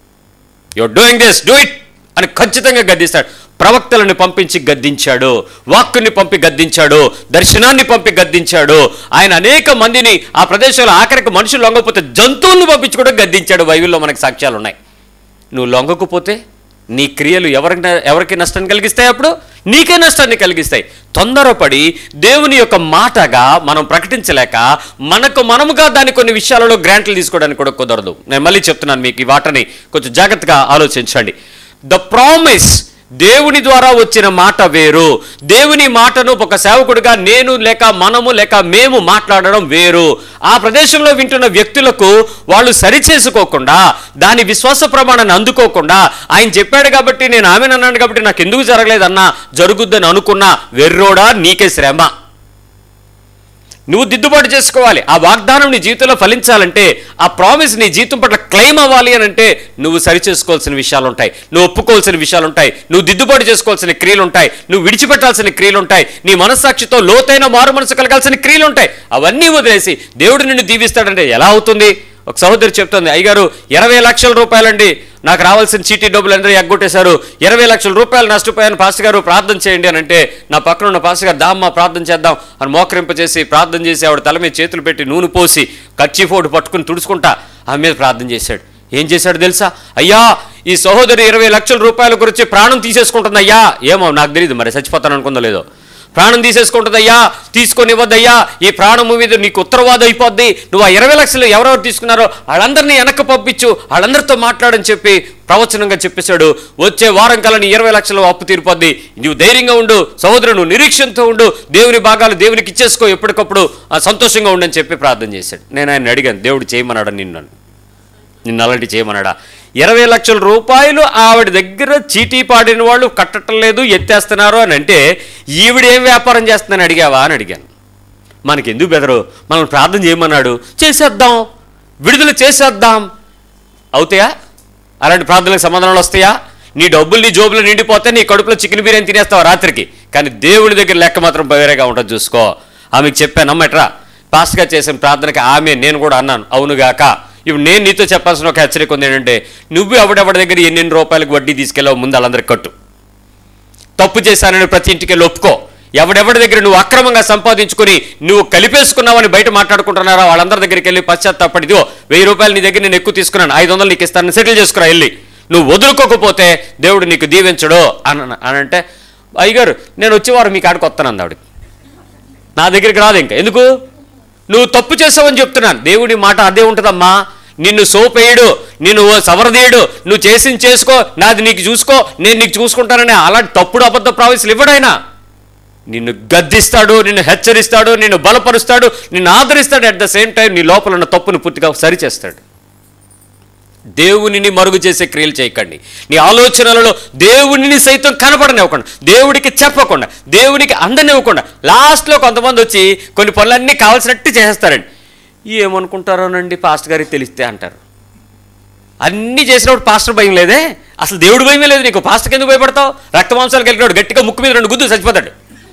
Your doing this, do it అని ఖచ్చితంగా గద్దిస్తాడు. ప్రవక్తలను పంపించి గద్దించాడు, వాక్కుని పంపి గద్దించాడు, దర్శనాన్ని పంపి గద్దించాడు. ఆయన అనేక మందిని ఆ ప్రదేశంలో ఆఖరికి మనుషులు లొంగకపోతే జంతువులను పంపించి కూడా గద్దించాడు. బైబిల్లో మనకు సాక్ష్యాలు ఉన్నాయి. నువ్వు లొంగకపోతే నీ క్రియలు ఎవరికి ఎవరికి నష్టాన్ని కలిగిస్తాయి? అప్పుడు నీకే నష్టాన్ని కలిగిస్తాయి. తొందరపడి దేవుని యొక్క మాటగా మనం ప్రకటించలేక మనకు మనముగా దాని కొన్ని విషయాలలో గ్రాంట్లు తీసుకోవడానికి కూడా కుదరదు. నేను మళ్ళీ చెప్తున్నాను మీకు, ఈ వాటని కొంచెం జాగ్రత్తగా ఆలోచించండి. ద ప్రామిస్, దేవుని ద్వారా వచ్చిన మాట వేరు. దేవుని మాటను ఒక సేవకుడిగా నేను లేక మనము లేక మేము మాట్లాడడం వేరు. ఆ ప్రదేశంలో వింటున్న వ్యక్తులకు వాళ్ళు సరిచేసుకోకుండా, దాని విశ్వాస ప్రమాణాన్ని అందుకోకుండా, ఆయన చెప్పాడు కాబట్టి నేను ఆమెను అన్నాను కాబట్టి నాకు ఎందుకు జరగలేదన్నా జరుగుద్దని అనుకున్నా వెర్రోడా, నీకే శ్రమ. నువ్వు దిద్దుబాటు చేసుకోవాలి. ఆ వాగ్దానం నీ జీవితంలో ఫలించాలంటే, ఆ ప్రామిస్ నీ జీవితం పట్ల క్లెయిమ్ అవ్వాలి అని అంటే నువ్వు సరి చేసుకోవాల్సిన విషయాలు ఉంటాయి, నువ్వు ఒప్పుకోవాల్సిన విషయాలు ఉంటాయి, నువ్వు దిద్దుబాటు చేసుకోవాల్సిన క్రియలు ఉంటాయి, నువ్వు విడిచిపెట్టాల్సిన క్రియలు ఉంటాయి, నీ మనస్సాక్షితో లోతైన మారు మనసు కలగాల్సిన క్రియలు ఉంటాయి. అవన్నీ వదిలేసి దేవుడు నిన్ను దీవిస్తాడంటే ఎలా అవుతుంది? ఒక సహోదరి చెప్తుంది, అయ్యగారు ఇరవై లక్షల రూపాయలండి నాకు రావాల్సిన చీటీ డబ్బులు అందరూ ఎగ్గొట్టేశారు, ఇరవై లక్షల రూపాయలు నష్టపోయాను పాస్టర్ గారు ప్రార్థన చేయండి అని అంటే, నా పక్కన ఉన్న పాస్టర్ గారు దామ్మా ప్రార్థన చేద్దాం అని మోకరింప చేసి ప్రార్థన చేసి ఆవిడ తల మీద చేతులు పెట్టి నూనె పోసి కర్చీఫోటు పట్టుకుని తుడుచుకుంటా ఆమె మీద ప్రార్థన చేశాడు. ఏం చేశాడు తెలుసా? అయ్యా ఈ సహోదరి ఇరవై లక్షల రూపాయల గురించి ప్రాణం తీసేసుకుంటుంది అయ్యా. ఏమో నాకు తెలియదు, మరి చచ్చిపోతాను అనుకుందో లేదో. ప్రాణం తీసేసుకుంటుందయ్యా, తీసుకొని ఇవ్వద్దయ్యా, ఈ ప్రాణము మీద నీకు ఉత్తరవాదం అయిపోద్ది, నువ్వు ఆ ఇరవై లక్షలు ఎవరెవరు తీసుకున్నారో వాళ్ళందరినీ వెనక్కి పంపించు, వాళ్ళందరితో మాట్లాడని చెప్పి ప్రవచనంగా చెప్పేశాడు. వచ్చే వారం కల్లా నీ ఇరవై లక్షలు అప్పు తీరిపోద్ది, నువ్వు ధైర్యంగా ఉండు సహోదరు, నువ్వు నిరీక్షణతో ఉండు, దేవుని భాగాలు దేవునికి ఇచ్చేసుకో, ఎప్పటికప్పుడు సంతోషంగా ఉండని చెప్పి ప్రార్థన చేశాడు. నేను ఆయన అడిగాను, దేవుడు చేయమన్నాడా నిన్ను నిన్ను అలాంటి చేయమన్నాడా? ఇరవై లక్షల రూపాయలు ఆవిడ దగ్గర చీటీ పాడిన వాళ్ళు కట్టడం లేదు, ఎత్తేస్తున్నారు అని అంటే ఈవిడ ఏం వ్యాపారం చేస్తుందని అడిగావా అని అడిగాను. మనకి ఎందుకు బెదరు? మనం ప్రార్థన చేయమన్నాడు, చేసేద్దాం, విడుదల చేసేద్దాం. అవుతాయా? అలాంటి ప్రార్థనలకు సమాధానాలు వస్తాయా? నీ డబ్బులు నీ జోబులో నిండిపోతే నీ కడుపులో చికెన్ బిర్యానీ తినేస్తావు రాత్రికి, కానీ దేవుని దగ్గర లెక్క మాత్రం వేరేగా ఉంటుంది చూసుకో. ఆమెకు చెప్పాను, అమ్మట్రా పాస్ట్గా చేసిన ప్రార్థనకి ఆమె నేను కూడా అన్నాను అవునుగాక. ఇప్పుడు నేను నీతో చెప్పాల్సిన ఒక హెచ్చరిక ఉంది ఏంటంటే, నువ్వు ఎవడెవడి దగ్గర ఎన్నెన్ని రూపాయలకు వడ్డీ తీసుకెళ్ళావు ముందు వాళ్ళందరికీ కట్టు. తప్పు చేశానని ప్రతి ఇంటికి వెళ్ళి ఒప్పుకో. ఎవడెవడి దగ్గర నువ్వు అక్రమంగా సంపాదించుకుని నువ్వు కలిపేసుకున్నావని బయట మాట్లాడుకుంటున్నారా వాళ్ళందరి దగ్గరికి వెళ్ళి పశ్చాత్తాపడిదో వెయ్యి రూపాయలు నీ దగ్గర నేను ఎక్కువ తీసుకున్నాను, ఐదు వందలు నీకు ఇస్తాను, సెటిల్ చేసుకురా వెళ్ళి. నువ్వు వదులుకోకపోతే దేవుడు నీకు దీవించడు అని అని అంటే, అయ్యగారు నేను వచ్చేవారు మీ కాడికి వస్తాను అందావిడ. నా దగ్గరికి రాదు ఇంకా, ఎందుకు? నువ్వు తప్పు చేసావని చెప్తున్నాను. దేవుడి మాట అదే ఉంటుందమ్మా. నిన్ను సోపేయడు, నిన్ను సవరదీయడు, నువ్వు చేసింది చేసుకో, నాది నీకు చూసుకో, నేను నీకు చూసుకుంటానని అలాంటి తప్పుడు అబద్ధ ప్రామిసులు ఇవ్వడైనా. నిన్ను గద్దిస్తాడు, నిన్ను హెచ్చరిస్తాడు, నిన్ను బలపరుస్తాడు, నిన్ను ఆదరిస్తాడు. అట్ ద సేమ్ టైం నీ లోపల ఉన్న తప్పును పూర్తిగా సరిచేస్తాడు. దేవునిని మరుగు చేసే క్రియలు చేయకండి. నీ ఆలోచనలలో దేవునిని సైతం కనపడనివ్వకుండా, దేవుడికి చెప్పకుండా, దేవునికి అందనివ్వకుండా లాస్ట్లో కొంతమంది వచ్చి కొన్ని పనులన్నీ కావాల్సినట్టు చేసేస్తారండి. ఏమనుకుంటారోనండి పాస్టర్ గారికి తెలిస్తే అంటారు. అన్నీ చేసినప్పుడు పాస్టర్ భయం లేదే, అసలు దేవుడు భయమే లేదు నీకు. పాస్టర్కి ఎందుకు భయపడతావు? రక్త మాంసాలకు వెళ్ళినాడు గట్టిగా ముక్కు మీద రెండు గుద్దు చచ్చిపోతాడు,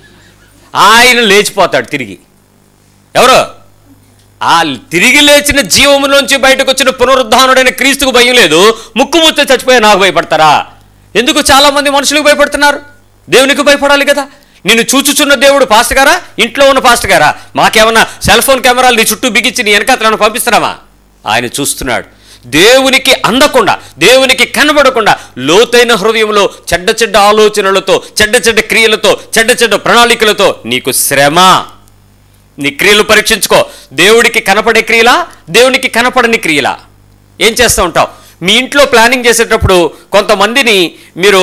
ఆయన లేచిపోతాడు తిరిగి. ఎవరో ఆ తిరిగి లేచిన జీవములోంచి బయటకు వచ్చిన పునరుద్ధానుడైన క్రీస్తుకు భయం లేదు, ముక్కు ముత్తే చచ్చిపోయా నాకు భయపడతారా? ఎందుకు చాలామంది మనుషులకు భయపడుతున్నారు? దేవునికి భయపడాలి కదా. నిన్ను చూచుచున్న దేవుడు పాస్టర్ గారా, ఇంట్లో ఉన్న పాస్టర్ గారా? మాకేమన్నా సెల్ ఫోన్ కెమెరాలు నీ చుట్టూ బిగించి నీ వెనకాతలను పంపిస్తున్నామా? ఆయన చూస్తున్నాడు. దేవునికి అందకుండా, దేవునికి కనబడకుండా లోతైన హృదయంలో చెడ్డ చెడ్డ ఆలోచనలతో, చెడ్డ చెడ్డ క్రియలతో, చెడ్డ చెడ్డ ప్రణాళికలతో నీకు శ్రమ. నీ క్రియలు పరీక్షించుకో. దేవుడికి కనపడే క్రియలా, దేవునికి కనపడని క్రియలా? ఏం చేస్తూ ఉంటావు? మీ ఇంట్లో ప్లానింగ్ చేసేటప్పుడు కొంతమందిని మీరు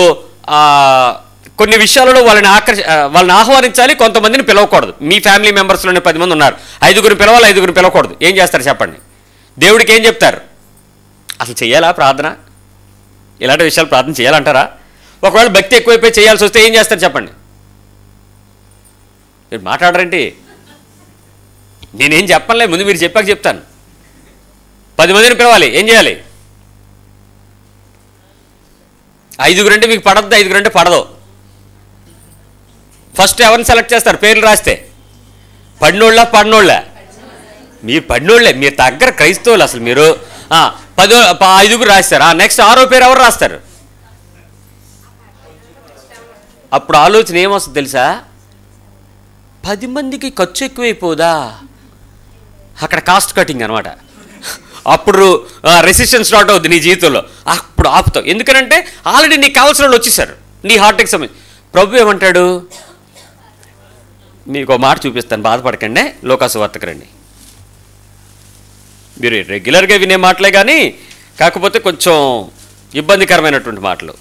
కొన్ని విషయాలలో వాళ్ళని ఆకర్ష వాళ్ళని ఆహ్వానించాలి, కొంతమందిని పిలవకూడదు. మీ ఫ్యామిలీ మెంబర్స్లోనే పది మంది ఉన్నారు, ఐదుగురు పిలవాలి, ఐదుగురు పిలవకూడదు. ఏం చేస్తారు చెప్పండి? దేవుడికి ఏం చెప్తారు? అసలు చేయాలా ప్రార్థన? ఇలాంటి విషయాలు ప్రార్థన చేయాలంటారా? ఒకవేళ భక్తి ఎక్కువైపోయి చేయాల్సి వస్తే ఏం చేస్తారు చెప్పండి? మీరు మాట్లాడరేంటి? నేనేం చెప్పనులే, ముందు మీరు చెప్పాక చెప్తాను. పది మందిని పిలవాలి, ఏం చేయాలి? ఐదుగురు అంటే మీకు పడద్దు, ఐదుగురు అంటే పడదు. ఫస్ట్ ఎవరిని సెలెక్ట్ చేస్తారు పేర్లు రాస్తే? పడినోళ్ళ పడినోళ్ళ? మీరు పడినోళ్ళే, మీరు దగ్గర క్రైస్తవులు. అసలు మీరు పదో ఐదుగురు రాస్తారు. నెక్స్ట్ ఆరో పేరు ఎవరు రాస్తారు? అప్పుడు ఆలోచన ఏమొస్తుంది తెలుసా? పది మందికి ఖర్చు ఎక్కువైపోదా? అక్కడ కాస్ట్ కటింగ్ అనమాట. అప్పుడు రెసిస్టెన్స్ స్టార్ట్ అవుద్ది నీ జీవితంలో. అప్పుడు ఆపుతావు. ఎందుకనంటే ఆల్రెడీ నీకు కావాల్సిన వాళ్ళు వచ్చేసారు నీ హార్ట్కి సంబంధించి. ప్రభు ఏమంటాడు? మీకు ఒక మాట చూపిస్తాను, బాధపడకండి. లోకాసు వార్తకు రండి. మీరు రెగ్యులర్గా వినే మాటలే కానీ కాకపోతే కొంచెం ఇబ్బందికరమైనటువంటి మాటలు.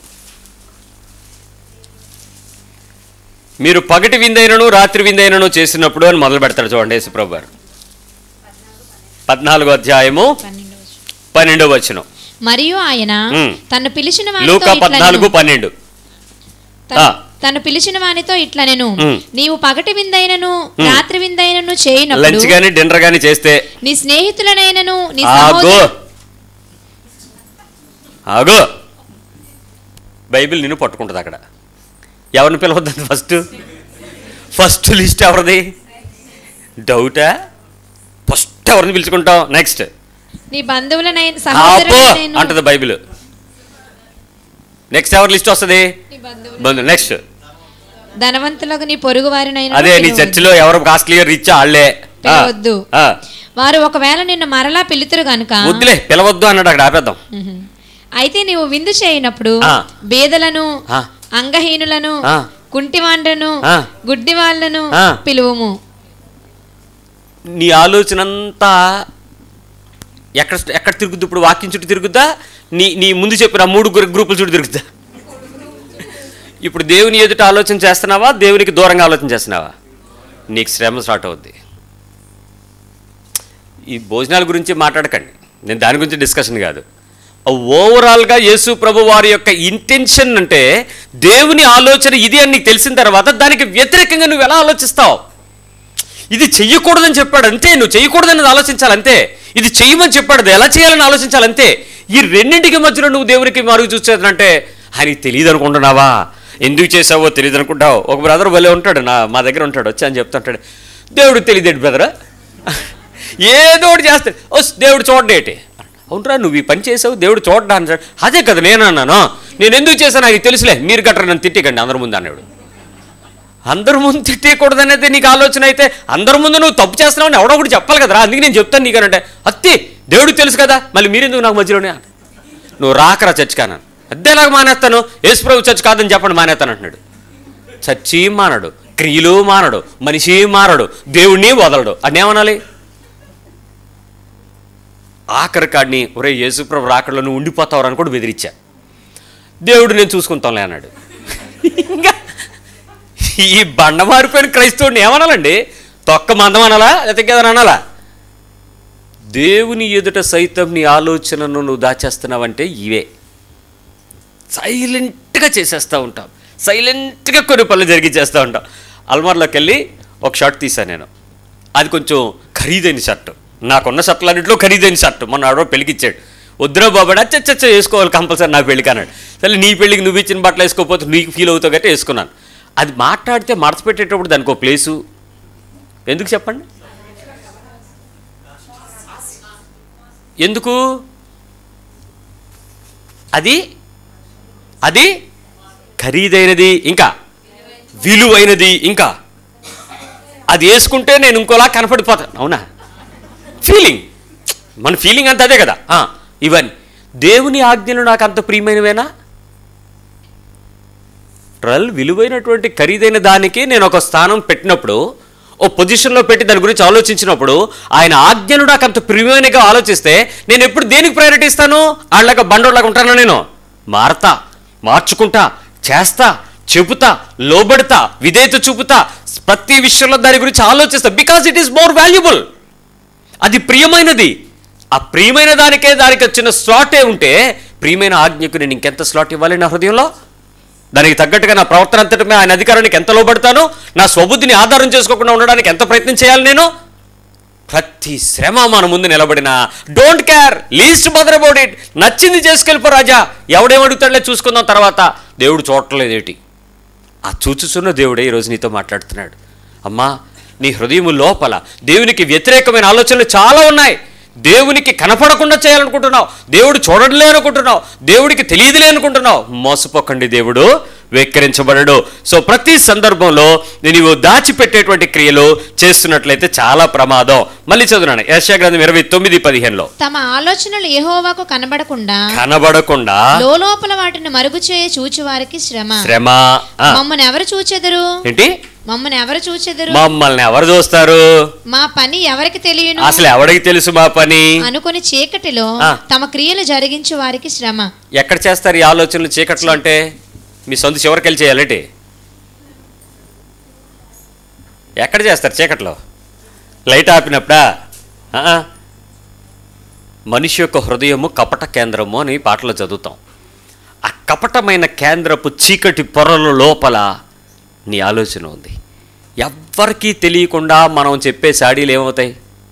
మీరు పగటి విందైనను రాత్రి విందైనను చేసినప్పుడు అని మొదలు పెడతాడు చూడండి యేసుప్రభు గారు. పద్నాలుగో అధ్యాయము పన్నెండో వచనం. మరియు ఆయన తను పిలిచిన లూకా పద్నాలుగు పన్నెండు. తను పిలిచిన వానితో ఇట్లా, నేను నీవు పగటి విందైనను రాత్రి విందైనను చేయనప్పుడు, లంచ్ గాని డిన్నర్ గాని చేస్తే, నీ స్నేహితులనైనను నీ ఆగో ఆగో బైబిల్ నిన్ను పట్టుకుంటుంది అక్కడ. ఎవరిని పిలవద్దు? ఫస్ట్ ఫస్ట్ లిస్ట్ ఎవరిది? డౌటా? ఫస్ట్ ఎవరిని పిలుచుకుంటావు? నెక్స్ట్ నీ బంధువులనైన సహోదరులనైన అంటది బైబిల్. నెక్స్ట్ ఎవరి లిస్ట్ వస్తుంది? బంధువులు. నెక్స్ట్ ధనవంతులకు నీ పొరుగు వారినైనా. అదే నీ చర్చిలో ఎవరు కాస్ట్లీగా రిచ్ వాళ్ళే పిలవద్దు. వారు ఒకవేళ నిన్ను మరలా పిలుతురు గనుక వద్దులే, పిలవద్దు అన్నాడు. అక్కడ ఆపేద్దాం. అయితే నీవు విందు చేయనప్పుడు బేదలను, అంగహీనులను, కుంటివాండ్రను, గుడ్డి వాళ్ళను పిలువము. నీ ఆలోచన అంతా ఎక్కడ ఎక్కడ తిరుగుద్దు? ఇప్పుడు వాక్యం చుట్టూ తిరుగుద్దా? నీ నీ ముందు చెప్పిన మూడు గ్రూపుల చుట్టూ తిరుగుద్దా? ఇప్పుడు దేవుని ఎదుట ఆలోచన చేస్తున్నావా, దేవునికి దూరంగా ఆలోచన చేస్తున్నావా? నీకు శ్రమ స్టార్ట్ అవుద్ది. ఈ భోజనాల గురించి మాట్లాడకండి, నేను దాని గురించి డిస్కషన్ కాదు. ఓవరాల్గా యేసు ప్రభు వారి యొక్క ఇంటెన్షన్ అంటే దేవుని ఆలోచన ఇది అని నీకు తెలిసిన తర్వాత దానికి వ్యతిరేకంగా నువ్వు ఎలా ఆలోచిస్తావు? ఇది చెయ్యకూడదని చెప్పాడు అంతే, నువ్వు చెయ్యకూడదని ఆలోచించాలంతే. ఇది చెయ్యమని చెప్పాడు, ఎలా చేయాలని ఆలోచించాలంతే. ఈ రెండింటికి మధ్యలో నువ్వు దేవునికి మరుగు చూసేదంటే ఆయనకి తెలియదు అనుకుంటున్నావా? ఎందుకు చేసావో తెలియదు అనుకుంటావు. ఒక బ్రదర్ భలే ఉంటాడు, నా మా దగ్గర ఉంటాడు, వచ్చి అని చెప్తుంటాడు, దేవుడికి తెలియదేంటి బ్రదరా, ఏదో ఒకటి చేస్తాడు, వస్ దేవుడు చూడడేటి. అవునరా నువ్వు ఈ పని చేసావు, దేవుడు చూడడా అంటాడు. అదే కదా నేను అన్నాను, నేను ఎందుకు చేశాను నాకు తెలుసులే, మీరు గట్రా నన్ను తిట్టికండి అందరి ముందు అన్నాడు. అందరి ముందు తిట్టేయకూడదు అనేది నీకు ఆలోచన అయితే అందరి ముందు నువ్వు తప్పు చేస్తున్నావు ఎవడో ఒకటి చెప్పాలి కదరా, అందుకే నేను చెప్తాను నీకనంటే అత్తి దేవుడికి తెలుసు కదా, మళ్ళీ మీరెందుకు నాకు మధ్యలోనే, నువ్వు రాకరా చర్చ్ కానని, అదేలాగా మానేస్తాను, యేసుప్రభు చర్చ్ కాదని చెప్పండి మానేస్తాను అంటున్నాడు. చర్చి మానడు, క్రియలు మానడు, మనిషి మారడు, దేవుడిని వదలడు, అన్నేమనాలి? ఆఖరి కాడిని ఒరే యేసుప్రభు రాకడలో నువ్వు ఉండిపోతావు అని కూడా బెదిరించా. దేవుడు నేను చూసుకుంటాంలే అన్నాడు. ఇంకా ఈ బండ మారిపోయిన క్రైస్తవుడిని ఏమనాలండి? తొక్క మందం అనాలా లేకపోతే ఇంకేదైనా అనాలా? దేవుని ఎదుట సైతం నీ ఆలోచనను నువ్వు దాచేస్తున్నావంటే ఇవే. సైలెంట్గా చేసేస్తూ ఉంటాం, సైలెంట్గా కొన్ని పనులు జరిగించేస్తూ ఉంటాం. అల్మార్లోకి వెళ్ళి ఒక షర్ట్ తీసాను నేను, అది కొంచెం ఖరీదైన షర్టు, నాకున్న షర్టులన్నింటిలో ఖరీదైన షర్టు. మొన్న ఆడో పెళ్ళికి ఇచ్చాడు, వద్దురా బాబాడు అచ్చచ్చ వేసుకోవాలి కంపల్సరీ నా పెళ్ళికి అన్నాడు. సరే నీ పెళ్ళికి నువ్వు ఇచ్చిన బట్టలు వేసుకోకపోతే నీకు ఫీల్ అవుతావు గట్టి వేసుకున్నాను. అది మాట్లాడితే మడత పెట్టేటప్పుడు దానికి ఒక ప్లేసు ఎందుకు చెప్పండి? ఎందుకు? అది అది ఖరీదైనది, ఇంకా విలువైనది, ఇంకా అది వేసుకుంటే నేను ఇంకోలా కనపడిపోతాను. అవునా? ఫీలింగ్, మన ఫీలింగ్ అంత అదే కదా. ఇవన్నీ దేవుని ఆజ్ఞలు నాకు అంత ప్రియమైనవేనా? ట్రల్ విలువైనటువంటి ఖరీదైన దానికి నేను ఒక స్థానం పెట్టినప్పుడు, ఓ పొజిషన్లో పెట్టి దాని గురించి ఆలోచించినప్పుడు, ఆయన ఆజ్ఞలు నాకు అంత ప్రియమైనగా ఆలోచిస్తే నేను ఎప్పుడు దేనికి ప్రయారిటీ ఇస్తాను? వాళ్ళగా బండోళ్ళగా ఉంటాను, నేను మారతా, మార్చుకుంటా, చేస్తా, చెబుతా, లోబడతా, విధేయత చూపుతా, ప్రతి విషయంలో దాని గురించి ఆలోచిస్తా. Because it is more valuable. అది ప్రియమైనది. ఆ ప్రియమైన దానికే దానికి చిన్న స్లాటే ఉంటే, ప్రియమైన ఆజ్ఞకు నేను ఇంకెంత స్లాట్ ఇవ్వాలి నా హృదయంలో? దానికి తగ్గట్టుగా నా ప్రవర్తన అంతటమే ఆయన అధికారానికి ఎంత లోబడతాను? నా స్వబుద్ధిని ఆధారం చేసుకోకుండా ఉండడానికి ఎంత ప్రయత్నం చేయాలి నేను? ప్రతి శ్రమ మన ముందు నిలబడిన don't care, least bother about it, నచ్చింది చేసుకెళ్ళిపో రాజా, ఎవడేమడుగుతాడులే చూసుకుందాం తర్వాత. దేవుడు చూడట్లేదేటి? ఆ చూచుచున్న దేవుడే ఈరోజు నీతో మాట్లాడుతున్నాడు. అమ్మా, నీ హృదయం లోపల దేవునికి వ్యతిరేకమైన ఆలోచనలు చాలా ఉన్నాయి. దేవునికి కనపడకుండా చేయాలనుకుంటున్నావు, దేవుడు చూడడలే అనుకుంటున్నావు, దేవుడికి తెలియదులే అనుకుంటున్నావు. మోసపోకండి, దేవుడు వెక్కిరించబడడు. సో ప్రతి సందర్భంలో నీవు దాచిపెట్టేటువంటి క్రియలు చేస్తున్నట్లయితే చాలా ప్రమాదం. మళ్ళీ చదువునాను, యెషయా గ్రంథం ఇరవై తొమ్మిది పదిహేనులో, తమ ఆలోచనలు యెహోవాకు కనబడకుండా కనబడకుండా లోపల వాటిని మరుగు చేయ చూచి వారికి శ్రమ. శ్రమ. మమ్మల్ని ఎవరు చూచెదరు? ఏంటి? మమ్మల్ని ఎవరు చూచెదరు? మమ్మల్ని ఎవరు చూస్తారు? మా పని ఎవరికి తెలియను? అసలు ఎవరికి తెలుసు మా పని అనుకుని చీకటిలో తమ క్రియలు జరిగించు వారికి శ్రమ. ఎక్కడ చేస్తారు ఈ ఆలోచనలు చీకట్లో? అంటే మీ సొంత చివరికి వెళ్ళి చేయాలంటే ఎక్కడ చేస్తారు చీకట్లో? లైట్ ఆపినప్పుడా? మనిషి యొక్క హృదయము కపట కేంద్రము అని పాటలో చదువుతాం. ఆ కపటమైన కేంద్రపు చీకటి పొరల లోపల నీ ఆలోచన ఉంది. ఎవ్వరికీ తెలియకుండా మనం చెప్పే సాడీలు ఏమవుతాయి?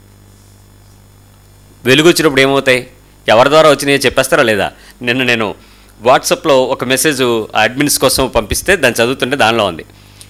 వెలుగు వచ్చినప్పుడు ఏమవుతాయి? ఎవరి ద్వారా వచ్చినాయో చెప్పేస్తారా లేదా? నిన్న నేను వాట్సాప్లో ఒక మెసేజ్ అడ్మిన్స్ కోసం పంపిస్తే దాన్ని చదువుతుంటే దానిలో ఉంది,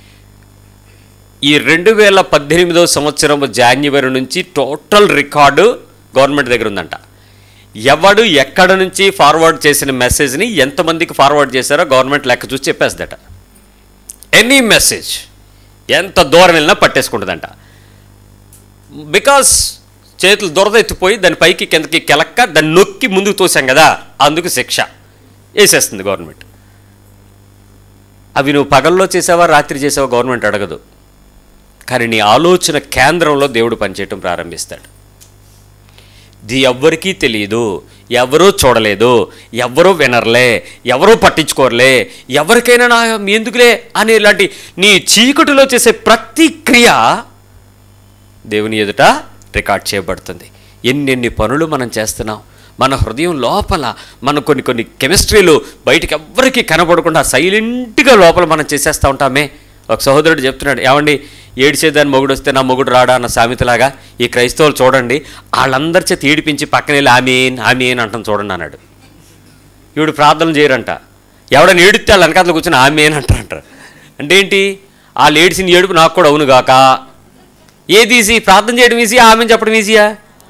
ఈ రెండు వేల పద్దెనిమిదవ సంవత్సరం జాన్యువరి నుంచి టోటల్ రికార్డు గవర్నమెంట్ దగ్గర ఉందంట. ఎవడు ఎక్కడ నుంచి ఫార్వర్డ్ చేసిన మెసేజ్ని ఎంతమందికి ఫార్వర్డ్ చేశారో గవర్నమెంట్ లెక్క చూసి చెప్పేస్తుందట. ఎనీ మెసేజ్ ఎంత దూరం వెళ్ళినా పట్టేసుకుంటుందంట. బికాస్ చేతులు దురద ఎత్తిపోయి దాని పైకి కిందకి కెలక్క దాన్ని నొక్కి ముందుకు తోసాం కదా, అందుకు శిక్ష వేసేస్తుంది గవర్నమెంట్. అవి నువ్వు పగల్లో చేసావా రాత్రి చేసావా గవర్నమెంట్ అడగదు, కానీ నీ ఆలోచన కేంద్రంలో దేవుడు పనిచేయటం ప్రారంభిస్తాడు. ఇది ఎవ్వరికీ తెలియదు, ఎవరూ చూడలేదు, ఎవరూ వినర్లే, ఎవరూ పట్టించుకోరలే, ఎవరికైనా నా ఎందుకులే అని ఇలాంటి నీ చీకటిలో చేసే ప్రతి క్రియ దేవుని ఎదుట రికార్డ్ చేయబడుతుంది. ఎన్నెన్ని పనులు మనం చేస్తున్నాం, మన హృదయం లోపల మనం కొన్ని కొన్ని కెమిస్ట్రీలు బయటికి ఎవ్వరికీ కనబడకుండా సైలెంట్గా లోపల మనం చేసేస్తూ ఉంటామే. ఒక సహోదరుడు చెప్తున్నాడు, ఏమండి ఏడిచేదాన్ని మొగుడు వస్తే నా మొగుడు రాడా అన్న సామెతలాగా ఈ క్రైస్తవులు చూడండి వాళ్ళందరి చేత ఏడిపించి పక్కన వెళ్ళి ఆమెన్ ఆమెన్ అంటాం చూడండి అన్నాడు. ఈవిడు ప్రార్థనలు చేయరంట, ఎవడని ఏడితే వాళ్ళు వెనకాతలు కూర్చొని ఆమె అని అంటారు అంటారు అంటే ఏంటి? ఆ లేడీస్ని ఏడుపు నాకు కూడా అవును గాక. ఏది ఈజీ? ప్రార్థన చేయడం ఈజీ, ఆమె చెప్పడం ఈజీయా?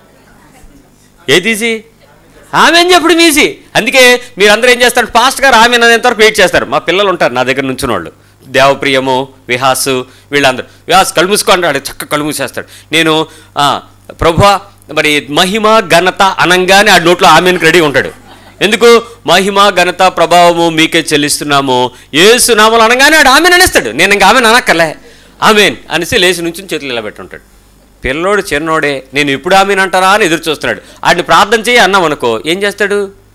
ఏది ఈజీ? ఆమె అని చెప్పడం ఈజీ. అందుకే మీరు అందరూ ఏం చేస్తారు? పాస్ట్ గారు ఆమె అనేంతవరకు వెయిట్ చేస్తారు. మా పిల్లలు ఉంటారు నా దగ్గర నుంచిన వాళ్ళు, దేవప్రియము, విహాసు, వీళ్ళందరూ. విహాస్ కళ్ళు మూసుకుంటాడు, చక్క కళ్ళు మూసేస్తాడు. నేను ప్రభువా మరి మహిమ ఘనత అనంగానే ఆ నోట్లో ఆమెను రెడీ ఉంటాడు. ఎందుకు? మహిమ ఘనత ప్రభావము మీకే చెల్లిస్తున్నాము యేసు నామములో అనగానే ఆడు ఆమెను అనేస్తాడు. నేను ఇంకా ఆమెను అనక్కర్లే, ఆమెన్ అనేసి లేచి నుంచి చేతులు ఇలా పెట్టుంటాడు. పిల్లోడు చిన్నోడే, నేను ఇప్పుడు ఆమెను అంటారా అని ఎదురు చూస్తున్నాడు. ఆడిని ప్రార్థన చేయి అన్నాం అనుకో, ఏం చేస్తాడు?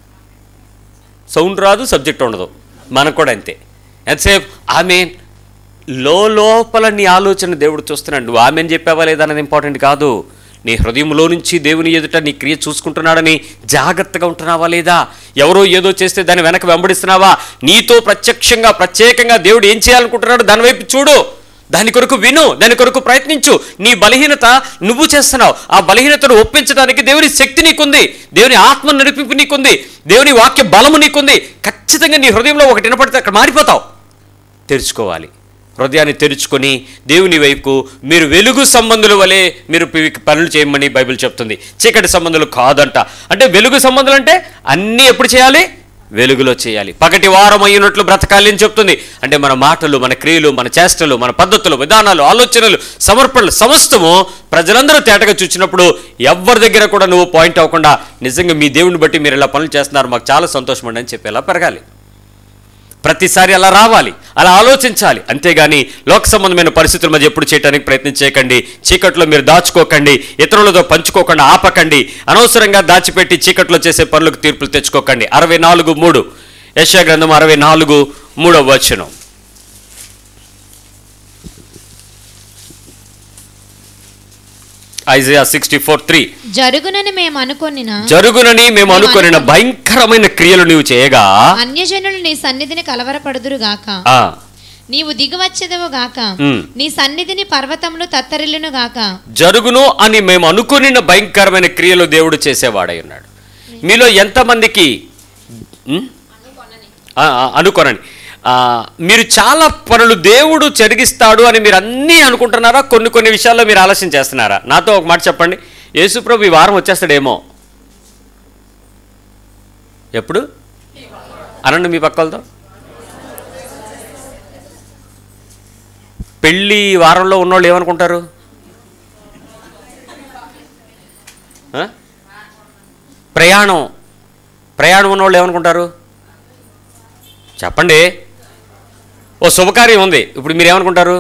సౌండ్ రాదు, సబ్జెక్ట్ ఉండదు. మనకు కూడా అంతే. ఎంతసేపు ఆమెన్, లో లోపల నీ ఆలోచన దేవుడు చూస్తున్నాడు. నువ్వు ఆమెను చెప్పావా లేదా అనేది ఇంపార్టెంట్ కాదు. నీ హృదయంలో నుంచి దేవుని ఎదుట నీ క్రియ చూసుకుంటున్నాడని జాగ్రత్తగా ఉంటున్నావా లేదా? ఎవరో ఏదో చేస్తే దాన్ని వెనక వెంబడిస్తున్నావా? నీతో ప్రత్యక్షంగా ప్రత్యేకంగా దేవుడు ఏం చేయాలనుకుంటున్నాడు దాని వైపు చూడు, దాని కొరకు విను, దాని కొరకు ప్రయత్నించు. నీ బలహీనత నువ్వు చేస్తున్నావు, ఆ బలహీనతను ఒప్పించడానికి దేవుని శక్తి నీకుంది, దేవుని ఆత్మ నడిపింపు నీకుంది, దేవుని వాక్య బలము నీకుంది. ఖచ్చితంగా నీ హృదయంలో ఒకటి వినపడితే అక్కడ మారిపోతావు. తెరుచుకోవాలి, హృదయాన్ని తెరుచుకొని దేవుని వైపు. మీరు వెలుగు సంబంధుల వలె మీరు పనులు చేయమని బైబిల్ చెప్తుంది, చీకటి సంబంధులు కాదంట. అంటే వెలుగు సంబంధులు అంటే అన్నీ ఎప్పుడు చేయాలి? వెలుగులో చేయాలి. పగటి వారం అయినట్లు బ్రతకాలి అని చెప్తుంది. అంటే మన మాటలు, మన క్రియలు, మన చేష్టలు, మన పద్ధతులు, విధానాలు, ఆలోచనలు, సమర్పణలు సమస్తము ప్రజలందరూ తేటగా చూచినప్పుడు ఎవరి దగ్గర కూడా నువ్వు పాయింట్ అవ్వకుండా నిజంగా మీ దేవుని బట్టి మీరు ఇలా పనులు చేస్తున్నారు, మాకు చాలా సంతోషం అండి అని చెప్పి ఎలా పెరగాలి. ప్రతిసారి అలా రావాలి, అలా ఆలోచించాలి. అంతేగాని లోక సంబంధమైన పరిస్థితుల మధ్య ఎప్పుడు చేయడానికి ప్రయత్నం చేయకండి. చీకట్లో మీరు దాచుకోకండి, ఇతరులతో పంచుకోకుండా ఆపకండి, అనవసరంగా దాచిపెట్టి చీకట్లో చేసే పనులకు తీర్పులు తెచ్చుకోకండి. అరవై నాలుగు మూడు యెషయా గ్రంథం అరవై నాలుగు మూడవ వచనం. ఐజయా సిక్స్టీ ఫోర్ త్రీ జరుగునని మేము అనుకొనిన జరుగునని మేము అనుకొనిన భయంకరమైన క్రియలు నీవు చేయగా అన్యజనులు నీ సన్నిధిని కలవరపడుదురు గాక. నీవు దిగువచ్చెదవు గాక, నీ సన్నిధిని పర్వతములు తత్తరిల్లును గాక. జరుగును అని మేము అనుకునిన భయంకరమైన క్రియలు దేవుడు చేసేవాడై ఉన్నాడు. మీలో ఎంతమందికి అనుకోనని మీరు చాలా పనులు దేవుడు జరిగిస్తాడు అని మీరు అన్నీ అనుకుంటున్నారా? కొన్ని కొన్ని విషయాల్లో మీరు ఆలస్యం చేస్తున్నారా? నాతో ఒక మాట చెప్పండి. యేసుప్రభు ఈ వారం వచ్చేస్తాడేమో. ఎప్పుడు అనండి మీ పక్కలతో. పెళ్ళి వారంలో ఉన్నోళ్ళు ఏమనుకుంటారు? ప్రయాణం ప్రయాణం ఉన్నోళ్ళు ఏమనుకుంటారు? చెప్పండి. ఓ శుభకార్యం ఉంది, ఇప్పుడు మీరు ఏమనుకుంటారు?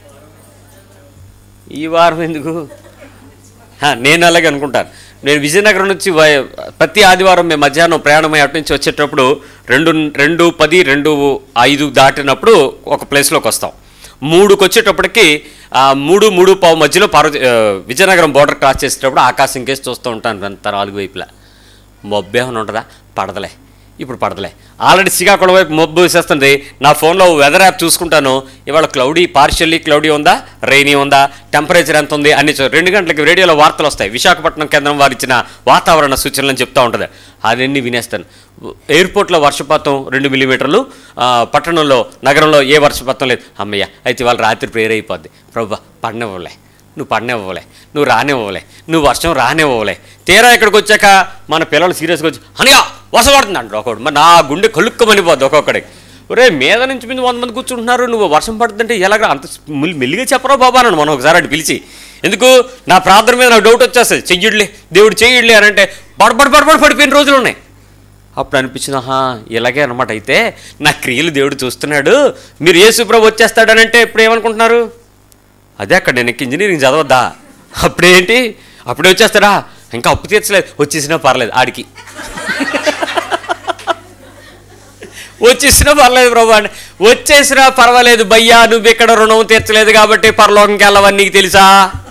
ఈ వారం ఎందుకు? నేను అలాగే అనుకుంటాను. నేను విజయనగరం నుంచి ప్రతి ఆదివారం మేము మధ్యాహ్నం ప్రయాణమై అటు నుంచి వచ్చేటప్పుడు రెండు రెండు పది రెండు ఐదు దాటినప్పుడు ఒక ప్లేస్లోకి వస్తాం. మూడుకి వచ్చేటప్పటికి మూడు మూడు పావు మధ్యలో పార్వతి విజయనగరం బోర్డర్ క్రాస్ చేసేటప్పుడు ఆకాశం కేసి చూస్తూ ఉంటాను. అంత నాలుగు వైపులా మబ్బేమని ఉంటుందా? పడదలే, ఇప్పుడు పడదలే. ఆల్రెడీ శ్రీకాకుళం వైపు మబ్బు వేసేస్తుంది. నా ఫోన్లో వెదర్ యాప్ చూసుకుంటాను, ఇవాళ క్లౌడీ, పార్షియల్లీ క్లౌడీ ఉందా, రెయినీ ఉందా, టెంపరేచర్ ఎంత ఉంది అన్ని. రెండు గంటలకి రేడియోలో వార్తలు వస్తాయి, విశాఖపట్నం కేంద్రం వారు ఇచ్చిన వాతావరణ సూచనలు చెప్తూ ఉంటుంది. అవన్నీ వినేస్తాను. ఎయిర్పోర్ట్లో వర్షపాతం రెండు మిల్లీమీటర్లు, పట్టణంలో నగరంలో ఏ వర్షపాతం లేదు. అమ్మయ్య, అయితే ఇవాళ రాత్రి ప్రేయర్ అయిపోద్ది. ప్రభు పడినవ్వలే, నువ్వు పడినివ్వలే, నువ్వు రానివ్వలే, నువ్వు వర్షం రానివ్వలే. తీరా ఇక్కడికి వచ్చాక మన పిల్లలు సీరియస్గా వచ్చి అనగా వర్షం పడుతుంది అంటారు ఒకడు. మరి నా గుండె కలుక్కమనిపోద్ది ఒక్కొక్కడికి. ఒరే మీద నుంచి మీద వంద మంది కూర్చుంటున్నారు, నువ్వు వర్షం పడుతుంటే ఎలాగా అంత మెల్లిగా చెప్పరా బాబా అన్నాను మనం ఒకసారి అటు పిలిచి. ఎందుకు? నా ప్రార్థన మీద నాకు డౌట్ వచ్చేస్తుంది. చెయ్యడ్లే దేవుడు చెయ్యడ్లే అని అంటే పడబడి పడబడి పడిపోయిన రోజులు ఉన్నాయి. అప్పుడు అనిపించింది, ఆహా ఇలాగే అనమాట. అయితే నా క్రియలు దేవుడు చూస్తున్నాడు, మీరు యేసుప్రభు వచ్చేస్తాడని అంటే ఇప్పుడు ఏమనుకుంటున్నారు? అదే అక్కడ నేను ఇంజనీరింగ్ చదవద్దా? అప్పుడేంటి అప్పుడే వచ్చేస్తాడా? ఇంకా అప్పు తీర్చలేదు, వచ్చేసినా పర్లేదు, ఆడికి వచ్చేసినా పర్లేదు ప్రభు అంటే. వచ్చేసినా పర్వాలేదు భయ్యా, నువ్వు ఇక్కడ రుణం తీర్చలేదు కాబట్టి పరలోకంకి వెళ్ళవని నీకు తెలుసా?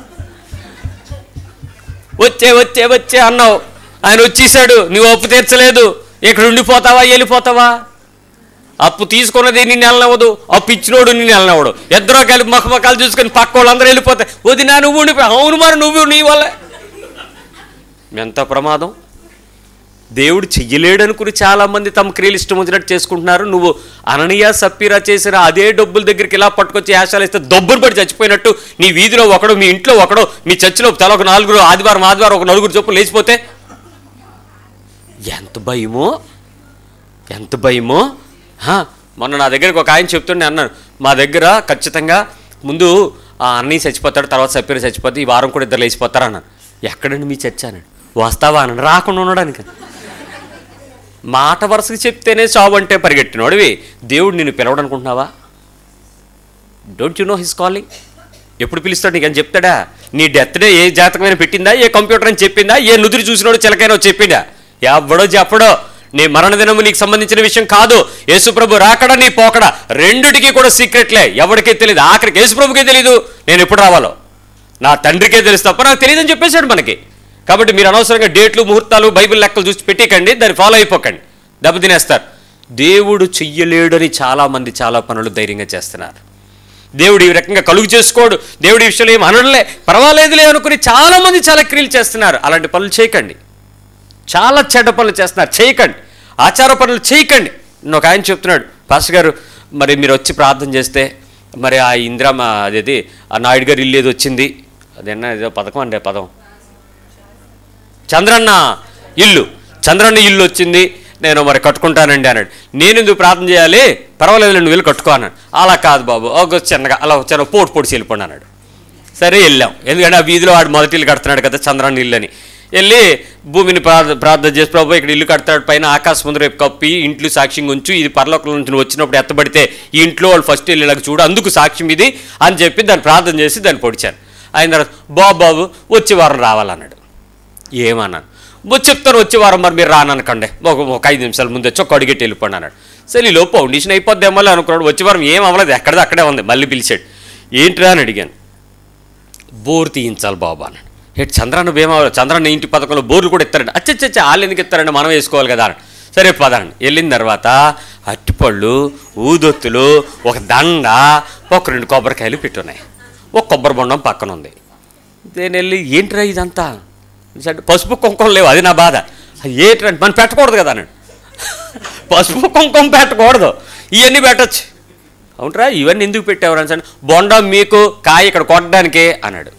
వచ్చే వచ్చే వచ్చే అన్నావు, ఆయన వచ్చేసాడు, నువ్వు అప్పు తీర్చలేదు, ఇక్కడ ఉండిపోతావా వెళ్ళిపోతావా? అప్పు తీసుకున్నది నిన్ను వెళ్ళనవ్వదు, అప్పు ఇచ్చినోడు నిన్ను వెళ్ళనవ్వడు. ఇద్దరూ కలిపి మఖమఖాలు చూసుకొని పక్క వాళ్ళందరూ వెళ్ళిపోతాయి. వదినా నువ్వు ఉండిపో. అవును మరి నువ్వు నీ వల్ల ఎంత ప్రమాదం. దేవుడు చెయ్యలేడనుకుని చాలామంది తమ క్రియలు ఇష్టం వచ్చినట్టు చేసుకుంటున్నారు. నువ్వు అననీయ సప్పీరా చేసిన అదే డబ్బుల దగ్గరికి ఇలా పట్టుకొచ్చి యాశాలు ఇస్తే దొబ్బులు పడి చచ్చిపోయినట్టు నీ వీధిలో ఒకడు, మీ ఇంట్లో ఒకడో, మీ చర్చిలో తల ఒక నలుగురు, ఆదివారం ఆదివారం ఒక నలుగురు చొప్పులు లేచిపోతే ఎంత భయమో, ఎంత భయమో. మొన్న నా దగ్గరికి ఒక ఆయన చెప్తుండే అన్నాను, మా దగ్గర ఖచ్చితంగా ముందు ఆ అన్నయ్య చచ్చిపోతాడు, తర్వాత సప్పీర చచ్చిపోతే ఈ వారం కూడా ఇద్దరు లేచిపోతారు అన్నాను. ఎక్కడండి మీ చర్చ అన్నాడు. వస్తావా అన్నాడు. రాకుండా ఉండడానికి మాట వరుసకి చెప్తేనే చావు అంటే పరిగెట్టినోడివి. దేవుడు నిన్ను పిలవడనుకుంటున్నావా? Don't you know his calling? ఎప్పుడు పిలుస్తాడు నీకని చెప్తాడా? నీ డెత్ డే ఏ జాతకమైన పెట్టిందా, ఏ కంప్యూటర్ అని చెప్పిందా, ఏ నుదురు చూసినోడు చిలకైనా చెప్పిందా? ఎవడో చెప్పడో. నీ మరణ దినము నీకు సంబంధించిన విషయం కాదు. యేసుప్రభు రాకడా నీ పోకడా రెండుటికి కూడా సీక్రెట్లే. ఎవరికీ తెలియదు. ఆఖరికి యేసుప్రభుకే తెలీదు నేను ఎప్పుడు రావాలో. నా తండ్రికే తెలుసు తప్ప నాకు తెలియదని చెప్పేశాడు మనకి. కాబట్టి మీరు అనవసరంగా డేట్లు, ముహూర్తాలు, బైబిల్ లెక్కలు చూసి పెట్టికండి, దాన్ని ఫాలో అయిపోకండి, దెబ్బతినేస్తారు. దేవుడు చెయ్యలేడని చాలామంది చాలా పనులు ధైర్యంగా చేస్తున్నారు. దేవుడు ఈ రకంగా కలుగు చేసుకోడు, దేవుడి విషయంలో ఏం అనడలే, పర్వాలేదులే అనుకుని చాలామంది చాలా క్రియలు చేస్తున్నారు. అలాంటి పనులు చేయకండి. చాలా చెడ్డ పనులు చేస్తున్నారు, చేయకండి. ఆచార పనులు చేయకండి. నేను ఒక ఆయన చెప్తున్నాడు, పాస్టర్ గారు మరి మీరు వచ్చి ప్రార్థన చేస్తే మరి ఆ ఇందిరామ అదేది ఆ నాయుడు గారు ఇల్లు ఏది వచ్చింది, అదేనా ఏదో పథకం అండి, పదం చంద్రన్న ఇల్లు, చంద్రన్న ఇల్లు వచ్చింది, నేను మరి కట్టుకుంటానండి అన్నాడు. నేను ఎందుకు ప్రార్థన చేయాలి, పర్వాలేదు నువ్వు వెళ్ళి కట్టుకో అన్నాడు. అలా కాదు బాబు, ఒక చిన్నగా అలా చిన్న పోటు పొడిచి వెళ్ళిపోండి అన్నాడు. సరే వెళ్ళాం, ఎందుకంటే ఆ వీధిలో వాడు మొదటి ఇల్లు కడుతున్నాడు కదా చంద్రన్న ఇల్లు అని. వెళ్ళి భూమిని ప్రార్థ ప్రార్థన చేసి ప్రభు ఇక్కడ ఇల్లు కడతాడు, పైన ఆకాశం ముందు రేపు కప్పి ఇంట్లో సాక్ష్యంగా ఉంచు, ఇది పరలోకం నుంచి నువ్వు వచ్చినప్పుడు ఎత్తబడితే ఈ ఇంట్లో వాళ్ళు ఫస్ట్ వెళ్ళేలాగా చూడు, అందుకు సాక్ష్యం ఇది అని చెప్పి దాన్ని ప్రార్థన చేసి దాన్ని పొడిచాను. ఆయన తర్వాత బాబు బాబు వచ్చే వారం రావాలన్నాడు. ఏమన్నాను, వచ్చి చెప్తాను వచ్చే వారం మరి మీరు రాననకండి, ఒక ఒక ఐదు నిమిషాల ముందు వచ్చి ఒక అడిగెట్టి వెళ్ళిపోండి అన్నాడు. సరే ఈలో ఫౌండేషన్ అయిపోద్దేమో అనుకున్నాడు. వచ్చే వారం ఏం అవ్వలేదు, ఎక్కడిది అక్కడే ఉంది. మళ్ళీ పిలిచాడు, ఏంటిరా అని అడిగాను. బోర్ తీయించాలి బాబు అన్నాడు. ఏంటి చంద్రన్న భీమా, చంద్రన్న ఇంటి పథకంలో బోర్లు కూడా ఇస్తారండి. అచ్చచ్చచ్చ వాళ్ళు ఎందుకు ఇస్తారండి, మనం వేసుకోవాలి కదా అన్నాడు. సరే పదండి. వెళ్ళిన తర్వాత అట్టిపళ్ళు, ఊదొత్తులు, ఒక దండ, ఒక రెండు కొబ్బరికాయలు పెట్టున్నాయి, ఒక కొబ్బరి బొండం పక్కన ఉంది. నేను వెళ్ళి ఏంటిరా ఇదంతా, పసుపు కుంకుమ లేవు, అది నా బాధ. ఏంటంటే మనం పెట్టకూడదు కదా అన్నాడు. పసుపు కుంకుమ పెట్టకూడదు, ఇవన్నీ పెట్టచ్చు. అవునరా ఇవన్నీ ఎందుకు పెట్టేవారు అని, బొండం మీకు కాయ ఇక్కడ కొట్టడానికే అన్నాడు.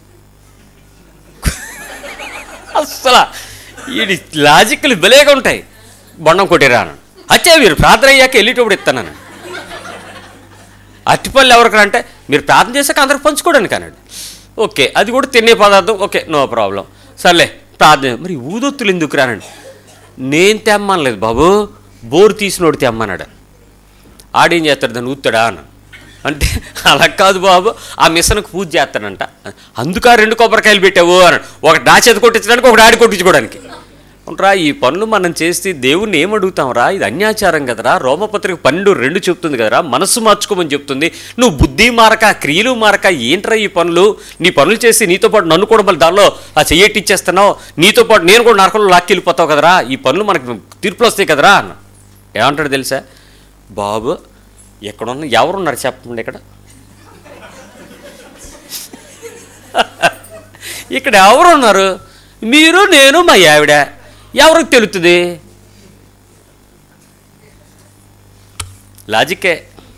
అస్సలు ఈ లాజిక్లు భలేగా ఉంటాయి. బొండం కొట్టిరా అన్నాడు. అచ్చే మీరు ప్రార్థన అయ్యాక వెళ్ళేటప్పుడు ఇస్తాను. అట్టిపళ్ళు ఎవరికరా అంటే మీరు ప్రార్థన చేశాక అందరికి పంచుకోవడానికి అన్నాడు. ఓకే అది కూడా తినే పదార్థం, ఓకే నో ప్రాబ్లం, సర్లే ప్రార్థన. మరి ఊదొత్తులు ఎందుకు రానండి, నేను తెమ్మనలేదు బాబు, బోరు తీసినోడు తెమ్మన్నాడు. ఆడేం చేస్తాడు, దాన్ని ఊతాడా అన్న అంటే అలా కాదు బాబు, ఆ మిషన్కి పూజ చేస్తాడంట, అందుకు రెండు కొబ్బరికాయలు పెట్టావు అన్నాడు. ఒకటి నా చేతి కొట్టించడానికి, ఒకటి ఆడి కొట్టించుకోవడానికి. ఉంటారా ఈ పనులు మనం చేస్తే దేవుణ్ణి ఏమడుగుతాంరా, ఇది అన్యాచారం కదరా. రోమపత్రిక పన్నెండు రెండు చెప్తుంది కదరా, మనస్సు మార్చుకోమని చెప్తుంది. నువ్వు బుద్ధి మారక, క్రియలు మారక ఏంట్రా ఈ పనులు, నీ పనులు చేసి నీతో పాటు నన్ను కూడా మళ్ళీ దానిలో ఆ చెయ్యట్టిచ్చేస్తున్నావు, నీతో పాటు నేను కూడా నరకంలో లాక్కి వెళ్ళిపోతావు కదరా, ఈ పనులు మనకు తీర్పులు వస్తాయి కదరా అన్న. ఏమంటాడు తెలుసా, బాబు ఎక్కడున్నా ఎవరున్నారు చెప్పండి, ఇక్కడ ఇక్కడ ఎవరున్నారు, మీరు నేను మా ఆవిడ, ఎవరికి తెలుస్తుంది? లాజిక్కే.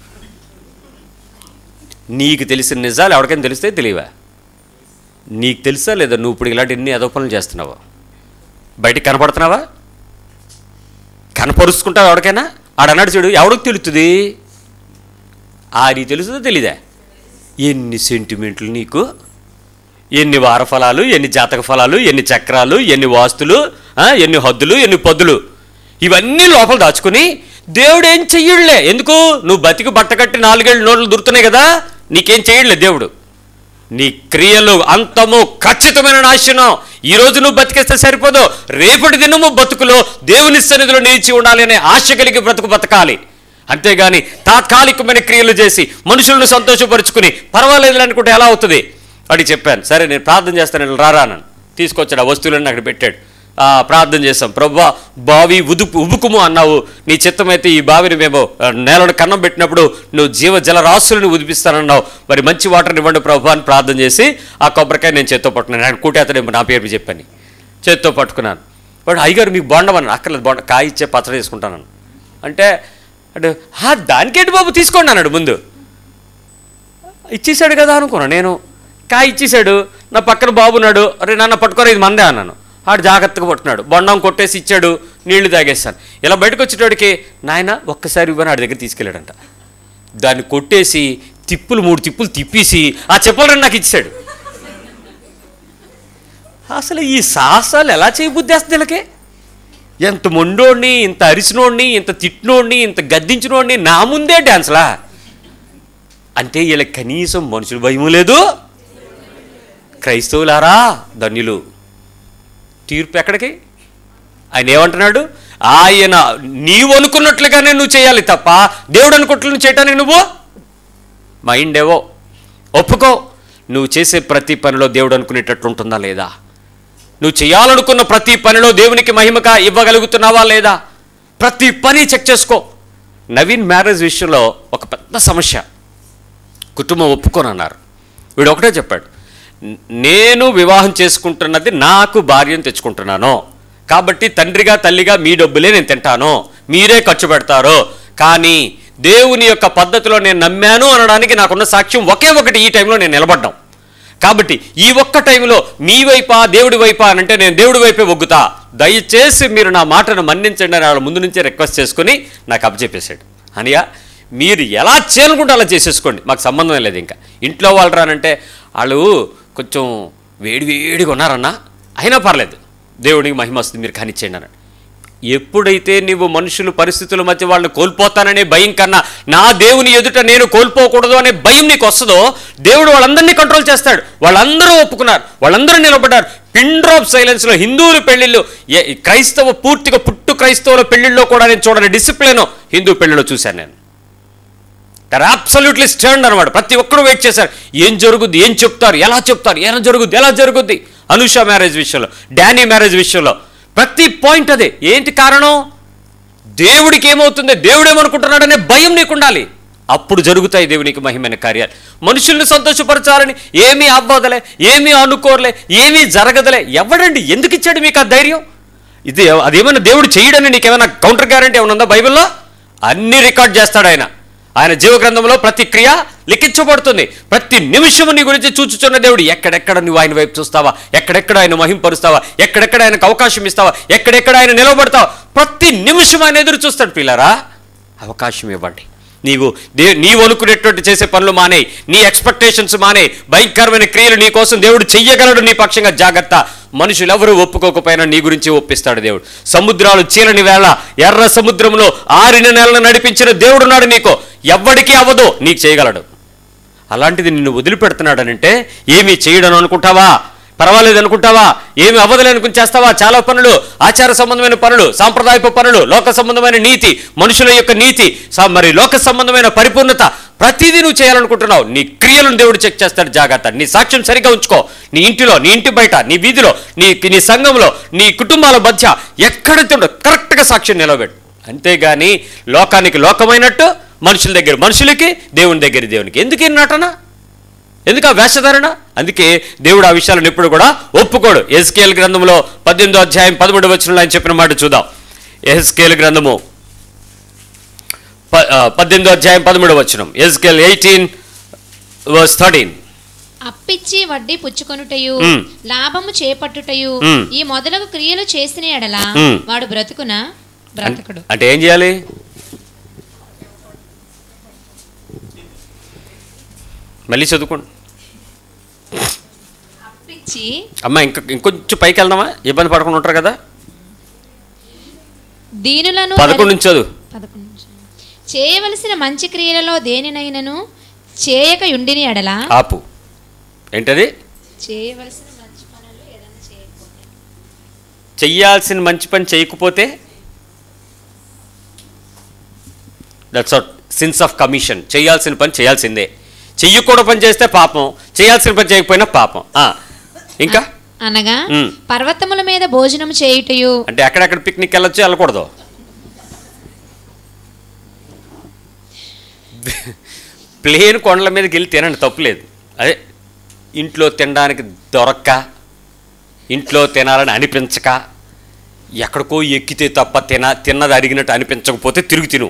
నీకు తెలిసిన నిజాలు ఎవరికైనా తెలిస్తే తెలియవా? నీకు తెలుసా లేదా నువ్వు ఇప్పుడు ఇలాంటి ఎన్ని అదో పనులు చేస్తున్నావా? బయటికి కనపడుతున్నావా? కనపరుచుకుంటావు ఎవరికైనా? ఆడన్నాడు చూడు, ఎవరికి తెలుస్తుంది? ఆడికి తెలుస్తుందో తెలీదా? ఎన్ని సెంటిమెంట్లు నీకు, ఎన్ని వార ఫలాలు, ఎన్ని జాతక ఫలాలు, ఎన్ని చక్రాలు, ఎన్ని వాస్తులు, ఎన్ని హద్దులు, ఎన్ని పద్దులు, ఇవన్నీ లోపల దాచుకుని దేవుడు ఏం చెయ్యడులే. ఎందుకు? నువ్వు బతికి బట్ట కట్టి నాలుగేళ్ళు నోళ్ళు దొరుకుతున్నాయి కదా, నీకేం చెయ్యడులే దేవుడు. నీ క్రియలు అంతము ఖచ్చితమైన నాశనం. ఈరోజు నువ్వు బతికేస్తే సరిపోదు, రేపటి దినము బతుకులో దేవుని సన్నిధిలో నిలిచి ఉండాలి అనే ఆశ కలిగి బ్రతుకు బతకాలి. అంతేగాని తాత్కాలికమైన క్రియలు చేసి మనుషులను సంతోషపరుచుకుని పర్వాలేదు అనుకుంటే ఎలా అవుతుంది? అడిగి చెప్పాను. సరే నేను ప్రార్థన చేస్తాను రారానని తీసుకొచ్చాడు. ఆ వస్తువులన్నీ అక్కడ పెట్టాడు. ప్రార్థన చేస్తాం. ప్రభువా బావి ఉదుపు ఉబుకుము అన్నావు, నీ చిత్తమైతే ఈ బావిని మేము నేలను కన్నం పెట్టినప్పుడు నువ్వు జీవ జలరాశులను ఉదిపిస్తానన్నావు, మరి మంచి వాటర్ని ఇవ్వండి ప్రభు అని ప్రార్థన చేసి ఆ కొబ్బరికాయ నేను చేత్తో పట్టుకున్నాను. ఆయన కూటేతడేమో నా పేరు చెప్పని చేత్తో పట్టుకున్నాను. వాడు అయ్యగారు మీకు బొండమని అక్కర్లేదు, బొండ కాయ ఇచ్చే పచ్చడి వేసుకుంటాను అంటే అంటే దానికేంటి బాబు తీసుకోండి అన్నాడు. ముందు ఇచ్చేసాడు కదా అనుకున్నాను నేను. కాయ ఇచ్చేసాడు, నా పక్కన బాబున్నాడు, అరే నాన్న పట్టుకోరా ఇది మందే అన్నాను. ఆడు జాగ్రత్తగా పట్టుకున్నాడు, బొండం కొట్టేసి ఇచ్చాడు, నీళ్లు తాగేస్తాను. ఇలా బయటకు వచ్చేటోడికి నాయన ఒక్కసారి ఇవ్వని ఆడి దగ్గర తీసుకెళ్ళాడంట. దాన్ని కొట్టేసి తిప్పులు మూడు తిప్పులు తిప్పేసి ఆ చెప్పాలని నాకు ఇచ్చాడు. అసలు ఈ సాహసాలు ఎలా చేయబుద్ధేస్తుంది వీళ్ళకి? ఎంత మొండోడిని, ఇంత అరిసినోడిని, ఇంత తిట్టినోడిని, ఇంత గద్దించినోడిని నా ముందే డ్యాన్స్లా అంటే వీళ్ళకి కనీసం మనుషుల భయం లేదు. క్రైస్తవులారా ధన్యులు. తీర్పు ఎక్కడికి? ఆయన ఏమంటున్నాడు? ఆయన నీవు అనుకున్నట్లుగానే నువ్వు చేయాలి తప్ప దేవుడు అనుకున్నట్లు చేయటానికి నువ్వు మైండ్ ఏవో ఒప్పుకో. నువ్వు చేసే ప్రతి పనిలో దేవుడు అనుకునేటట్లు ఉంటుందా లేదా? నువ్వు చేయాలనుకున్న ప్రతి పనిలో దేవునికి మహిమగా ఇవ్వగలుగుతున్నావా లేదా? ప్రతి పని చెక్ చేసుకో. నవీన్ మ్యారేజ్ విషయంలో ఒక పెద్ద సమస్య. కుటుంబం ఒప్పుకోనన్నారు. వీడు ఒకటే చెప్పాడు, నేను వివాహం చేసుకుంటున్నది నాకు భార్యను తెచ్చుకుంటున్నాను కాబట్టి తండ్రిగా తల్లిగా మీ డబ్బులే నేను తింటాను, మీరే ఖర్చు పెడతారు. కానీ దేవుని యొక్క పద్ధతిలో నేను నమ్మాను అనడానికి నాకున్న సాక్ష్యం ఒకే ఒకటి, ఈ టైంలో నేను నిలబడ్డాం. కాబట్టి ఈ ఒక్క టైంలో మీ వైపా దేవుడి వైపా అని అంటే నేను దేవుడి వైపే ఒగ్గుతా, దయచేసి మీరు నా మాటను మన్నించండి అని వాళ్ళ ముందు నుంచే రిక్వెస్ట్ చేసుకుని నాకు అప్పచెప్పేశాడు. అనియా మీరు ఎలా చేయాలనుకుంటే అలా చేసేసుకోండి, మాకు సంబంధం లేదు. ఇంకా ఇంట్లో వాళ్ళు రానంటే వాళ్ళు కొంచెం వేడి వేడిగా ఉన్నారన్నా, అయినా పర్లేదు, దేవుడికి మహిమ వస్తుంది, మీరు కానిచ్చేయండి అన్నాడు. ఎప్పుడైతే నీవు మనుషులు పరిస్థితుల మధ్య వాళ్ళని కోల్పోతాననే భయం కన్నా నా దేవుని ఎదుట నేను కోల్పోకూడదు అనే భయం నీకు వస్తుందో దేవుడు వాళ్ళందరినీ కంట్రోల్ చేస్తాడు. వాళ్ళందరూ ఒప్పుకున్నారు, వాళ్ళందరూ నిలబడ్డారు. పిన్ డ్రాప్ సైలెన్స్లో హిందువుల పెళ్లిళ్ళు, క్రైస్తవ పూర్తిగా పుట్టు క్రైస్తవుల పెళ్లిళ్ళలో కూడా నేను చూడని డిసిప్లిన్ హిందూ పెళ్లిలో చూశాను నేను. దర్ అబ్సల్యూట్లీ స్టాండ్ అనమాట. ప్రతి ఒక్కరు వెయిట్ చేశారు, ఏం జరుగుద్ది, ఏం చెప్తారు, ఎలా చెప్తారు, ఎలా జరుగుద్ది, ఎలా జరుగుద్ది. అనుష మ్యారేజ్ విషయంలో, డానీ మ్యారేజ్ విషయంలో ప్రతి పాయింట్ అదే. ఏంటి కారణం? దేవుడికి ఏమవుతుంది, దేవుడేమనుకుంటున్నాడనే భయం నీకు ఉండాలి. అప్పుడు జరుగుతాయి దేవునికి మహిమైన కార్యాలు. మనుషుల్ని సంతోషపరచాలని ఏమీ అవ్వదలే, ఏమీ అనుకోరలే, ఏమీ జరగదలే. ఎవడండి ఎందుకు ఇచ్చాడు మీకు ఆ ధైర్యం? ఇది అదేమైనా దేవుడు చేయడని నీకేమైనా కౌంటర్ గ్యారంటీ ఏమైనా ఉందా బైబిల్లో? అన్ని రికార్డ్ చేస్తాడు ఆయన. ఆయన జీవగ్రంథంలో ప్రతి క్రియ లిఖించబడుతుంది. ప్రతి నిమిషము నీ గురించి చూచుచున్న దేవుడు. ఎక్కడెక్కడ నువ్వు ఆయన వైపు చూస్తావా, ఎక్కడెక్కడ ఆయన మహింపరుస్తావా, ఎక్కడెక్కడ ఆయనకు అవకాశం ఇస్తావా, ఎక్కడెక్కడ ఆయన నిలబడతావా, ప్రతి నిమిషం ఆయన ఎదురు చూస్తాడు. పిల్లరా, అవకాశం ఇవ్వండి. నీవు దే నీవు అనుకునేటువంటి చేసే పనులు మానేయి, నీ ఎక్స్పెక్టేషన్స్ మానేయి. భయంకరమైన క్రియలు నీ కోసం దేవుడు చెయ్యగలడు నీ పక్షంగా. జాగ్రత్త. మనుషులు ఎవరు ఒప్పుకోకపోయినా నీ గురించి ఒప్పిస్తాడు దేవుడు. సముద్రాలు చీలని వేళ ఎర్ర సముద్రంలో ఆరిన నెలను నడిపించిన దేవుడున్నాడు. నీకు ఎవ్వడికి అవ్వదు, నీకు చేయగలడు. అలాంటిది నిన్ను వదిలిపెడుతున్నాడనంటే ఏమీ చేయడను అనుకుంటావా? పర్వాలేదు అనుకుంటావా? ఏమి అవ్వదులే అనుకుని చేస్తావా? చాలా పనులు, ఆచార సంబంధమైన పనులు, సాంప్రదాయపు పనులు, లోక సంబంధమైన నీతి, మనుషుల యొక్క నీతి, మరి లోక సంబంధమైన పరిపూర్ణత, ప్రతిదీ నువ్వు చేయాలనుకుంటున్నావు. నీ క్రియలను దేవుడు చెక్ చేస్తాడు. జాగ్రత్త. నీ సాక్ష్యం సరిగ్గా ఉంచుకో. నీ ఇంటిలో, నీ ఇంటి బయట, నీ వీధిలో, నీ నీ సంఘంలో, నీ కుటుంబాల మధ్య ఎక్కడైతే ఉండో కరెక్ట్గా సాక్ష్యం నిలబెట్టు. అంతేగాని లోకానికి లోకమైనట్టు, మనుషుల దగ్గర మనుషులకి, దేవుని దగ్గర దేవునికి. ఎందుకు ఈ నటన, ఎందుకు ఆ వేషధారణ? అందుకే దేవుడు ఆ విషయాలను ఎప్పుడు కూడా ఒప్పుకోడు. ఎహెజ్కేలు గ్రంథంలో పద్దెనిమిదో అధ్యాయం పదమూడు వచనంలో ఆయన చెప్పిన మాట చూద్దాం. ఎహెజ్కేలు గ్రంథము పద్దెనిమిదో అధ్యాయం పదమూడు వచనం. Ezekiel eighteen verse thirteen. అప్పిచ్చి వడ్డీ పుచ్చుకొనుటయు, లాభము చేపట్టుటయు, ఈ మొదలగు క్రియలు చేసిన ఎడల వాడు బ్రతుకునా బ్రతకడు. అంటే ఏం చేయాలి? మళ్ళీ చదువుకోండి అమ్మా. ఇంకా ఇంకొంచెం పైకి వెళ్దామా? ఇబ్బంది పడకుండా ఉంటారు కదా. దీనులను పదకొండు నుంచి చదువు. చేయవలసిన మంచి క్రియలలో దేనినైనను చేయక యుండిని ఎడల ఆపు. ఏంటది? చేయవలసిన మంచి పనులు ఏదైనా చేయకపోతే, చెయ్యాల్సిన మంచి పని చేయకపోతే that's what sins of commission. చేయాల్సిన పని చేయాల్సిందే. చెయ్యకూడదు పని చేస్తే పాపం, చేయాల్సిన పని చేయకపోయినా పాపం. ఇంకా అనగా పర్వతముల మీద భోజనం చేయుటయు. అంటే ఎక్కడెక్కడ పిక్నిక్ వెళ్ళొచ్చు, వెళ్ళకూడదు. ప్లేన్ కొండల మీదకి వెళ్ళి తినండి, తప్పులేదు. అదే ఇంట్లో తినడానికి దొరక్క, ఇంట్లో తినాలని అనిపించక, ఎక్కడికో ఎక్కితే తప్ప తిన తిన్నది అడిగినట్టు అనిపించకపోతే తిరుగు తిను.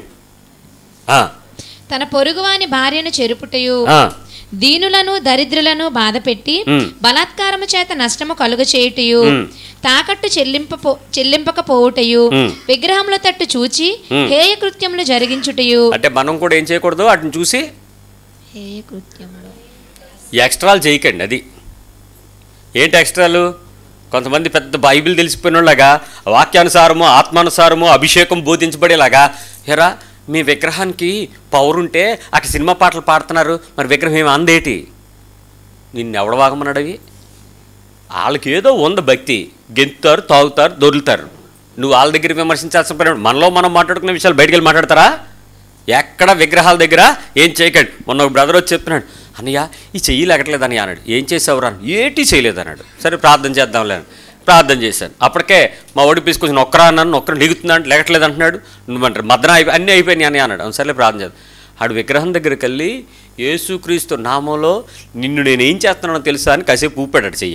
తన పొరుగువాని భార్యను చెరుపుటయు, ఆ, దీనులను దరిద్రులను బాధపెట్టి ఉమ్. బలాత్కారము చేత నష్టము కలుగ చేయుటయు, ఉమ్. తాకట్టు చెల్లింప చెల్లింపకపోవుటయు, ఉమ్. విగ్రహముల తట్టు చూచి ఉమ్. హేయ కృత్యములు జరిగించుటయు. అంటే మనం కూడా ఏం చేయకూడదు, వాటిని చూసి హేయ కృత్యములు ఎక్స్ట్రాలు చేయకండి. అది ఏంటి ఎక్స్ట్రాలు? కొంతమంది పెద్ద బైబిల్ తెలిసిపోయిన వాళ్ళగా వాక్యానుసారము ఆత్మానుసారము అభిషేకం బోధించబడేలాగా, ఎరా మీ విగ్రహానికి పవర్ ఉంటే అక్కడ సినిమా పాటలు పాడుతున్నారు, మరి విగ్రహం ఏమి అందేటి? నిన్ను ఎవడ వాగమన్నాడు? అవి వాళ్ళకి ఏదో ఉంది భక్తి, గెంతుతారు, తాగుతారు, దొరులుతారు. నువ్వు వాళ్ళ దగ్గర విమర్శించాల్సిన పని. మనలో మనం మాట్లాడుకునే విషయాలు బయటికి వెళ్ళి మాట్లాడతారా? ఎక్కడ విగ్రహాల దగ్గర ఏం చేయకండి. మొన్న ఒక బ్రదర్ వచ్చి చెప్తున్నాడు, అన్నయ్య ఈ చెయ్యి లెగట్లేదని అన్నాడు. ఏం చేసావురా? ఏటీ చేయలేదు అన్నాడు. సరే ప్రార్థన చేద్దాంలే అని ప్రార్థన చేశాను. అప్పటికే మా ఓడి తీసుకొచ్చి నొక్కరా అన్నాను, నొక్కరు నిగుతున్నాడు, లెగట్లేదు అంటున్నాడు. నువ్వంటారు మద్దన అయిపోయి అన్నీ అయిపోయినాయి అని అన్నాడు. అవును సరే ప్రార్థన చేద్దాం. ఆడు విగ్రహం దగ్గరికి వెళ్ళి యేసుక్రీస్తు నామంలో నిన్ను నేను ఏం చేస్తున్నానో తెలుసా అని కాసేపు ఊపాడు చెయ్య.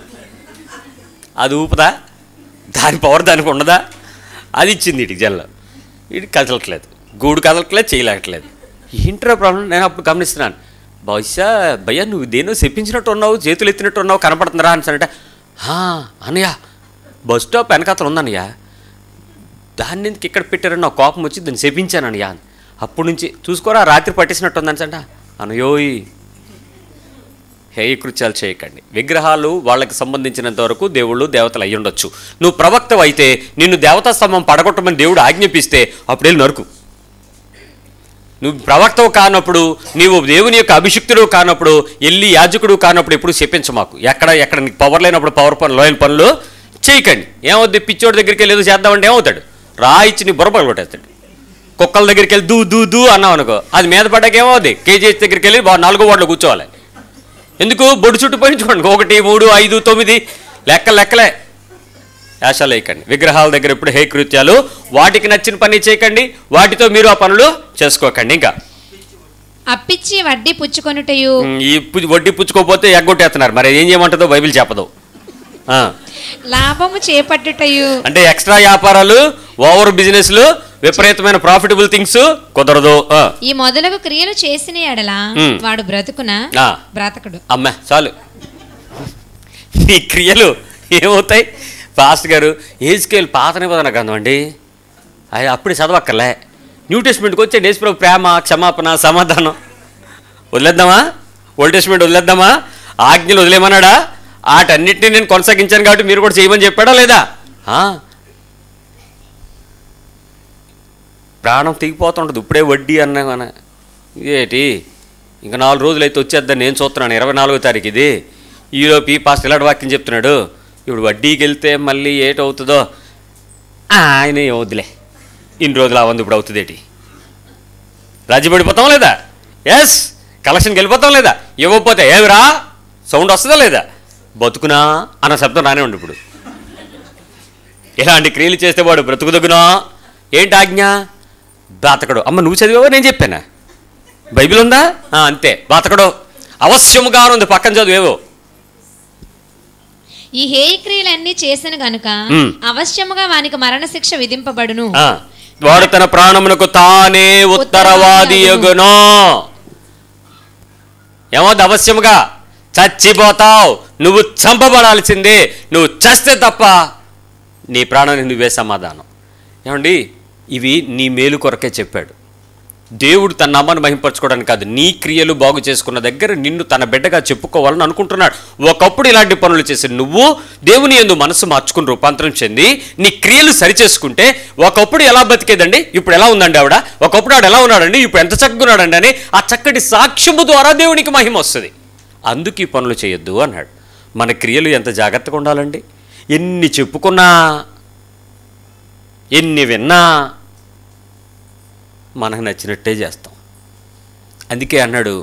అది ఊపుదా? దాని పవర్ దానికి ఉండదా? అది ఇచ్చింది ఇటుకి జల్ల. ఇటు కదలట్లేదు, గూడు కదలట్లేదు, చేయలేకట్లేదు. ఏంట్రా ప్రాబ్లం? నేను అప్పుడు గమనిస్తున్నాను. బహుశా భయ్యా నువ్వు దేనో చెప్పించినట్టు ఉన్నావు, చేతులు ఎత్తినట్టు ఉన్నావు, కనపడుతుందిరా అని అంటే, అన్నయ్య బస్ స్టాప్ వెనకాతలు ఉందన్నయ్య, దాన్ని ఎందుకు ఇక్కడ పెట్టారని నాకు కోపం వచ్చి దాన్ని చెప్పించాను అన్నయ్య. అప్పటి నుంచి చూసుకోరా రాత్రి పట్టేసినట్టు ఉందని అంట. అనయోయ్ హేయ కృత్యాలు చేయకండి. విగ్రహాలు వాళ్ళకి సంబంధించినంత వరకు దేవుళ్ళు దేవతలు అయ్యి ఉండొచ్చు. నువ్వు ప్రవక్తవు అయితే నిన్ను దేవతా స్తంభం పడగొట్టమని దేవుడు ఆజ్ఞాపిస్తే అప్పుడు వెళ్ళి నరుకు. నువ్వు ప్రవక్తవు కానప్పుడు, నీవు దేవుని యొక్క అభిషిక్తుడు కానప్పుడు, వెళ్ళి యాజకుడు కానప్పుడు ఎప్పుడు చెప్పించ మాకు. ఎక్కడ ఎక్కడ నీకు పవర్ లేనప్పుడు పవర్ పనులు లోయల పనులు చేయకండి. ఏమవుద్ది? పిచ్చోడి దగ్గరికి వెళ్ళి ఏదో చేద్దామంటే ఏమవుతాడు? రాయిచ్చి నీ బుర్రపడి కొట్టేస్తాడు. కుక్కల దగ్గరికి వెళ్ళి దూ దూ దూ అన్నావు అనుకో, అది మీద పడ్డాక ఏమవుద్ది? కేజీహెచ్ దగ్గరికి వెళ్ళి నాలుగో వార్డులో కూర్చోవాలి. ఎందుకు? బొడ్డు చుట్టూ పోయించుకోండి. ఒకటి మూడు ఐదు తొమ్మిది లెక్కలు లెక్కలే. యాశాలు వేయకండి. విగ్రహాల దగ్గర ఇప్పుడు హే కృత్యాలు, వాటికి నచ్చిన పని చేయకండి, వాటితో మీరు ఆ పనులు చేసుకోకండి. ఇంకా అప్పిచ్చి వడ్డీ పుచ్చుకొనుటయు, ఈ వడ్డీ పుచ్చుకోకపోతే ఎగ్గొట్టేస్తున్నారు. మరి ఏం చేయమంటుందో బైబిల్ చెప్పదు. లాభము చేపట్టుటయు, అంటే ఎక్స్ట్రా వ్యాపారాలు, ఓవర్ బిజినెస్లు, విపరీతమైన ప్రాఫిటబుల్ థింగ్స్ కుదరదు. ఈ మొదలగు క్రియలు చేసిన ఎడల వాడు బ్రతుకున బ్రతకడు. అమ్మా చాలు, ఈ క్రియలు ఏమవుతాయి? పాస్టర్ గారు ఏజ్కేల్ పాత నిబంధన గ్రంథం అండి, అది అప్పుడే చదవక్కర్లే. న్యూ టెస్ట్మెంట్కి వచ్చే యేసుప్రభు ప్రేమ, క్షమాపణ, సమాధానం వదిలేద్దామా? Old testament వదిలేద్దామా? ఆజ్ఞలు వదిలేమన్నాడా? వాటన్నిటిని నేను కొనసాగించాను కాబట్టి మీరు కూడా చేయమని చెప్పాడా లేదా? ప్రాణం తెగిపోతుంటుంది ఇప్పుడే వడ్డీ అన్నా. ఏటి ఇంకా నాలుగు రోజులు అయితే వచ్చేద్దాం, నేను చూస్తున్నాను ఇరవై నాలుగో తారీఖు ఇది. ఈలోపు ఈ పాస్ట్ ఇలాంటి వాక్యం చెప్తున్నాడు. ఇప్పుడు వడ్డీకి వెళ్తే మళ్ళీ ఏటవుతుందో ఆయన ఏమవుద్దులే, ఇన్ని రోజులు అవంది ఇప్పుడు అవుతుంది ఏంటి? రాజ్యపడిపోతాం లేదా? ఎస్. కలెక్షన్కి వెళ్ళిపోతాం లేదా? ఇవ్వకపోతే ఏమిరా సౌండ్ వస్తుందా లేదా? బతుకునా అన్న శబ్దం రానే ఉండి ఇప్పుడు. ఇలాంటి క్రియలు చేస్తే వాడు బ్రతుకుదగునా? ఏంటి ఆజ్ఞ? బాతకడు. అమ్మ నువ్వు చదివావో నేను చెప్పానా? బైబిల్ ఉందా? అంతే. బాతకడు అవశ్యముగా ఉంది, పక్కన చదివేవో. ఈ హేయ క్రియలన్నీ చేసిన గనుక అవశ్యముగా వానికి మరణశిక్ష విధింపబడును. వాడు తన ప్రాణమునకు తానే ఉత్తరవాది యగును. ఏమవుతుంది? అవశ్యముగా చచ్చిపోతావు. నువ్వు చంపబడాల్సిందే. నువ్వు చస్తే తప్ప నీ ప్రాణానికి నువ్వే సమాధానం. ఏమండి, ఇవి నీ మేలు కొరకే చెప్పాడు దేవుడు. తన నామాన్ని మహింపరచుకోవడానికి కాదు, నీ క్రియలు బాగు చేసుకున్న దగ్గర నిన్ను తన బిడ్డగా చెప్పుకోవాలని అనుకుంటున్నాడు. ఒకప్పుడు ఇలాంటి పనులు చేసి నువ్వు దేవుని యందు మనసు మార్చుకుని రూపాంతరం చెంది నీ క్రియలు సరిచేసుకుంటే ఒకప్పుడు ఎలా బతికేదండి, ఇప్పుడు ఎలా ఉందండి ఆవిడ, ఒకప్పుడు ఆవిడ ఎలా ఉన్నాడండి, ఇప్పుడు ఎంత చక్కగా ఉన్నాడండి అని ఆ చక్కటి సాక్ష్యము ద్వారా దేవునికి మహిమ వస్తుంది. అందుకు ఈ పనులు చేయొద్దు అన్నాడు. మన క్రియలు ఎంత జాగ్రత్తగా ఉండాలండి. ఎన్ని చెప్పుకున్నా, ఎన్ని విన్నా మనకు నచ్చినట్టే చేస్తాం. అందుకే అన్నాడు,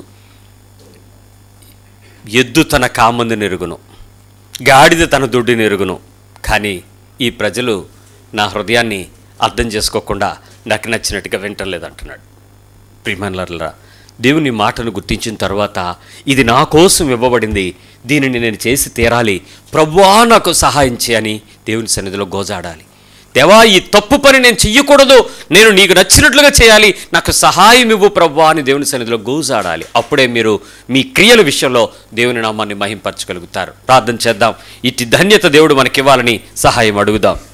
ఎద్దు తన కామందు నెరుగును, గాడిద తన దొడ్డి నెరుగును, కానీ ఈ ప్రజలు నా హృదయాన్ని అర్థం చేసుకోకుండా నాకు నచ్చినట్టుగా వింటలేదంటున్నాడు. ప్రియమైనలారా, దేవుని మాటను గుర్తించిన తర్వాత ఇది నా కోసం ఇవ్వబడింది, దీనిని నేను చేసి తీరాలి, ప్రభువా నాకు సహాయం చేయని దేవుని సన్నిధిలో గోజాడాలి. దేవా, ఈ తప్పు పని నేను చెయ్యకూడదు, నేను నీకు నచ్చినట్లుగా చేయాలి, నాకు సహాయం ఇవ్వు ప్రభువా అని దేవుని సన్నిధిలో గోజాడాలి. అప్పుడే మీరు మీ క్రియల విషయంలో దేవుని నామాన్ని మహింపరచగలుగుతారు. ప్రార్థన చేద్దాం. ఇటు ధన్యత దేవుడు మనకివ్వాలని సహాయం అడుగుదాం.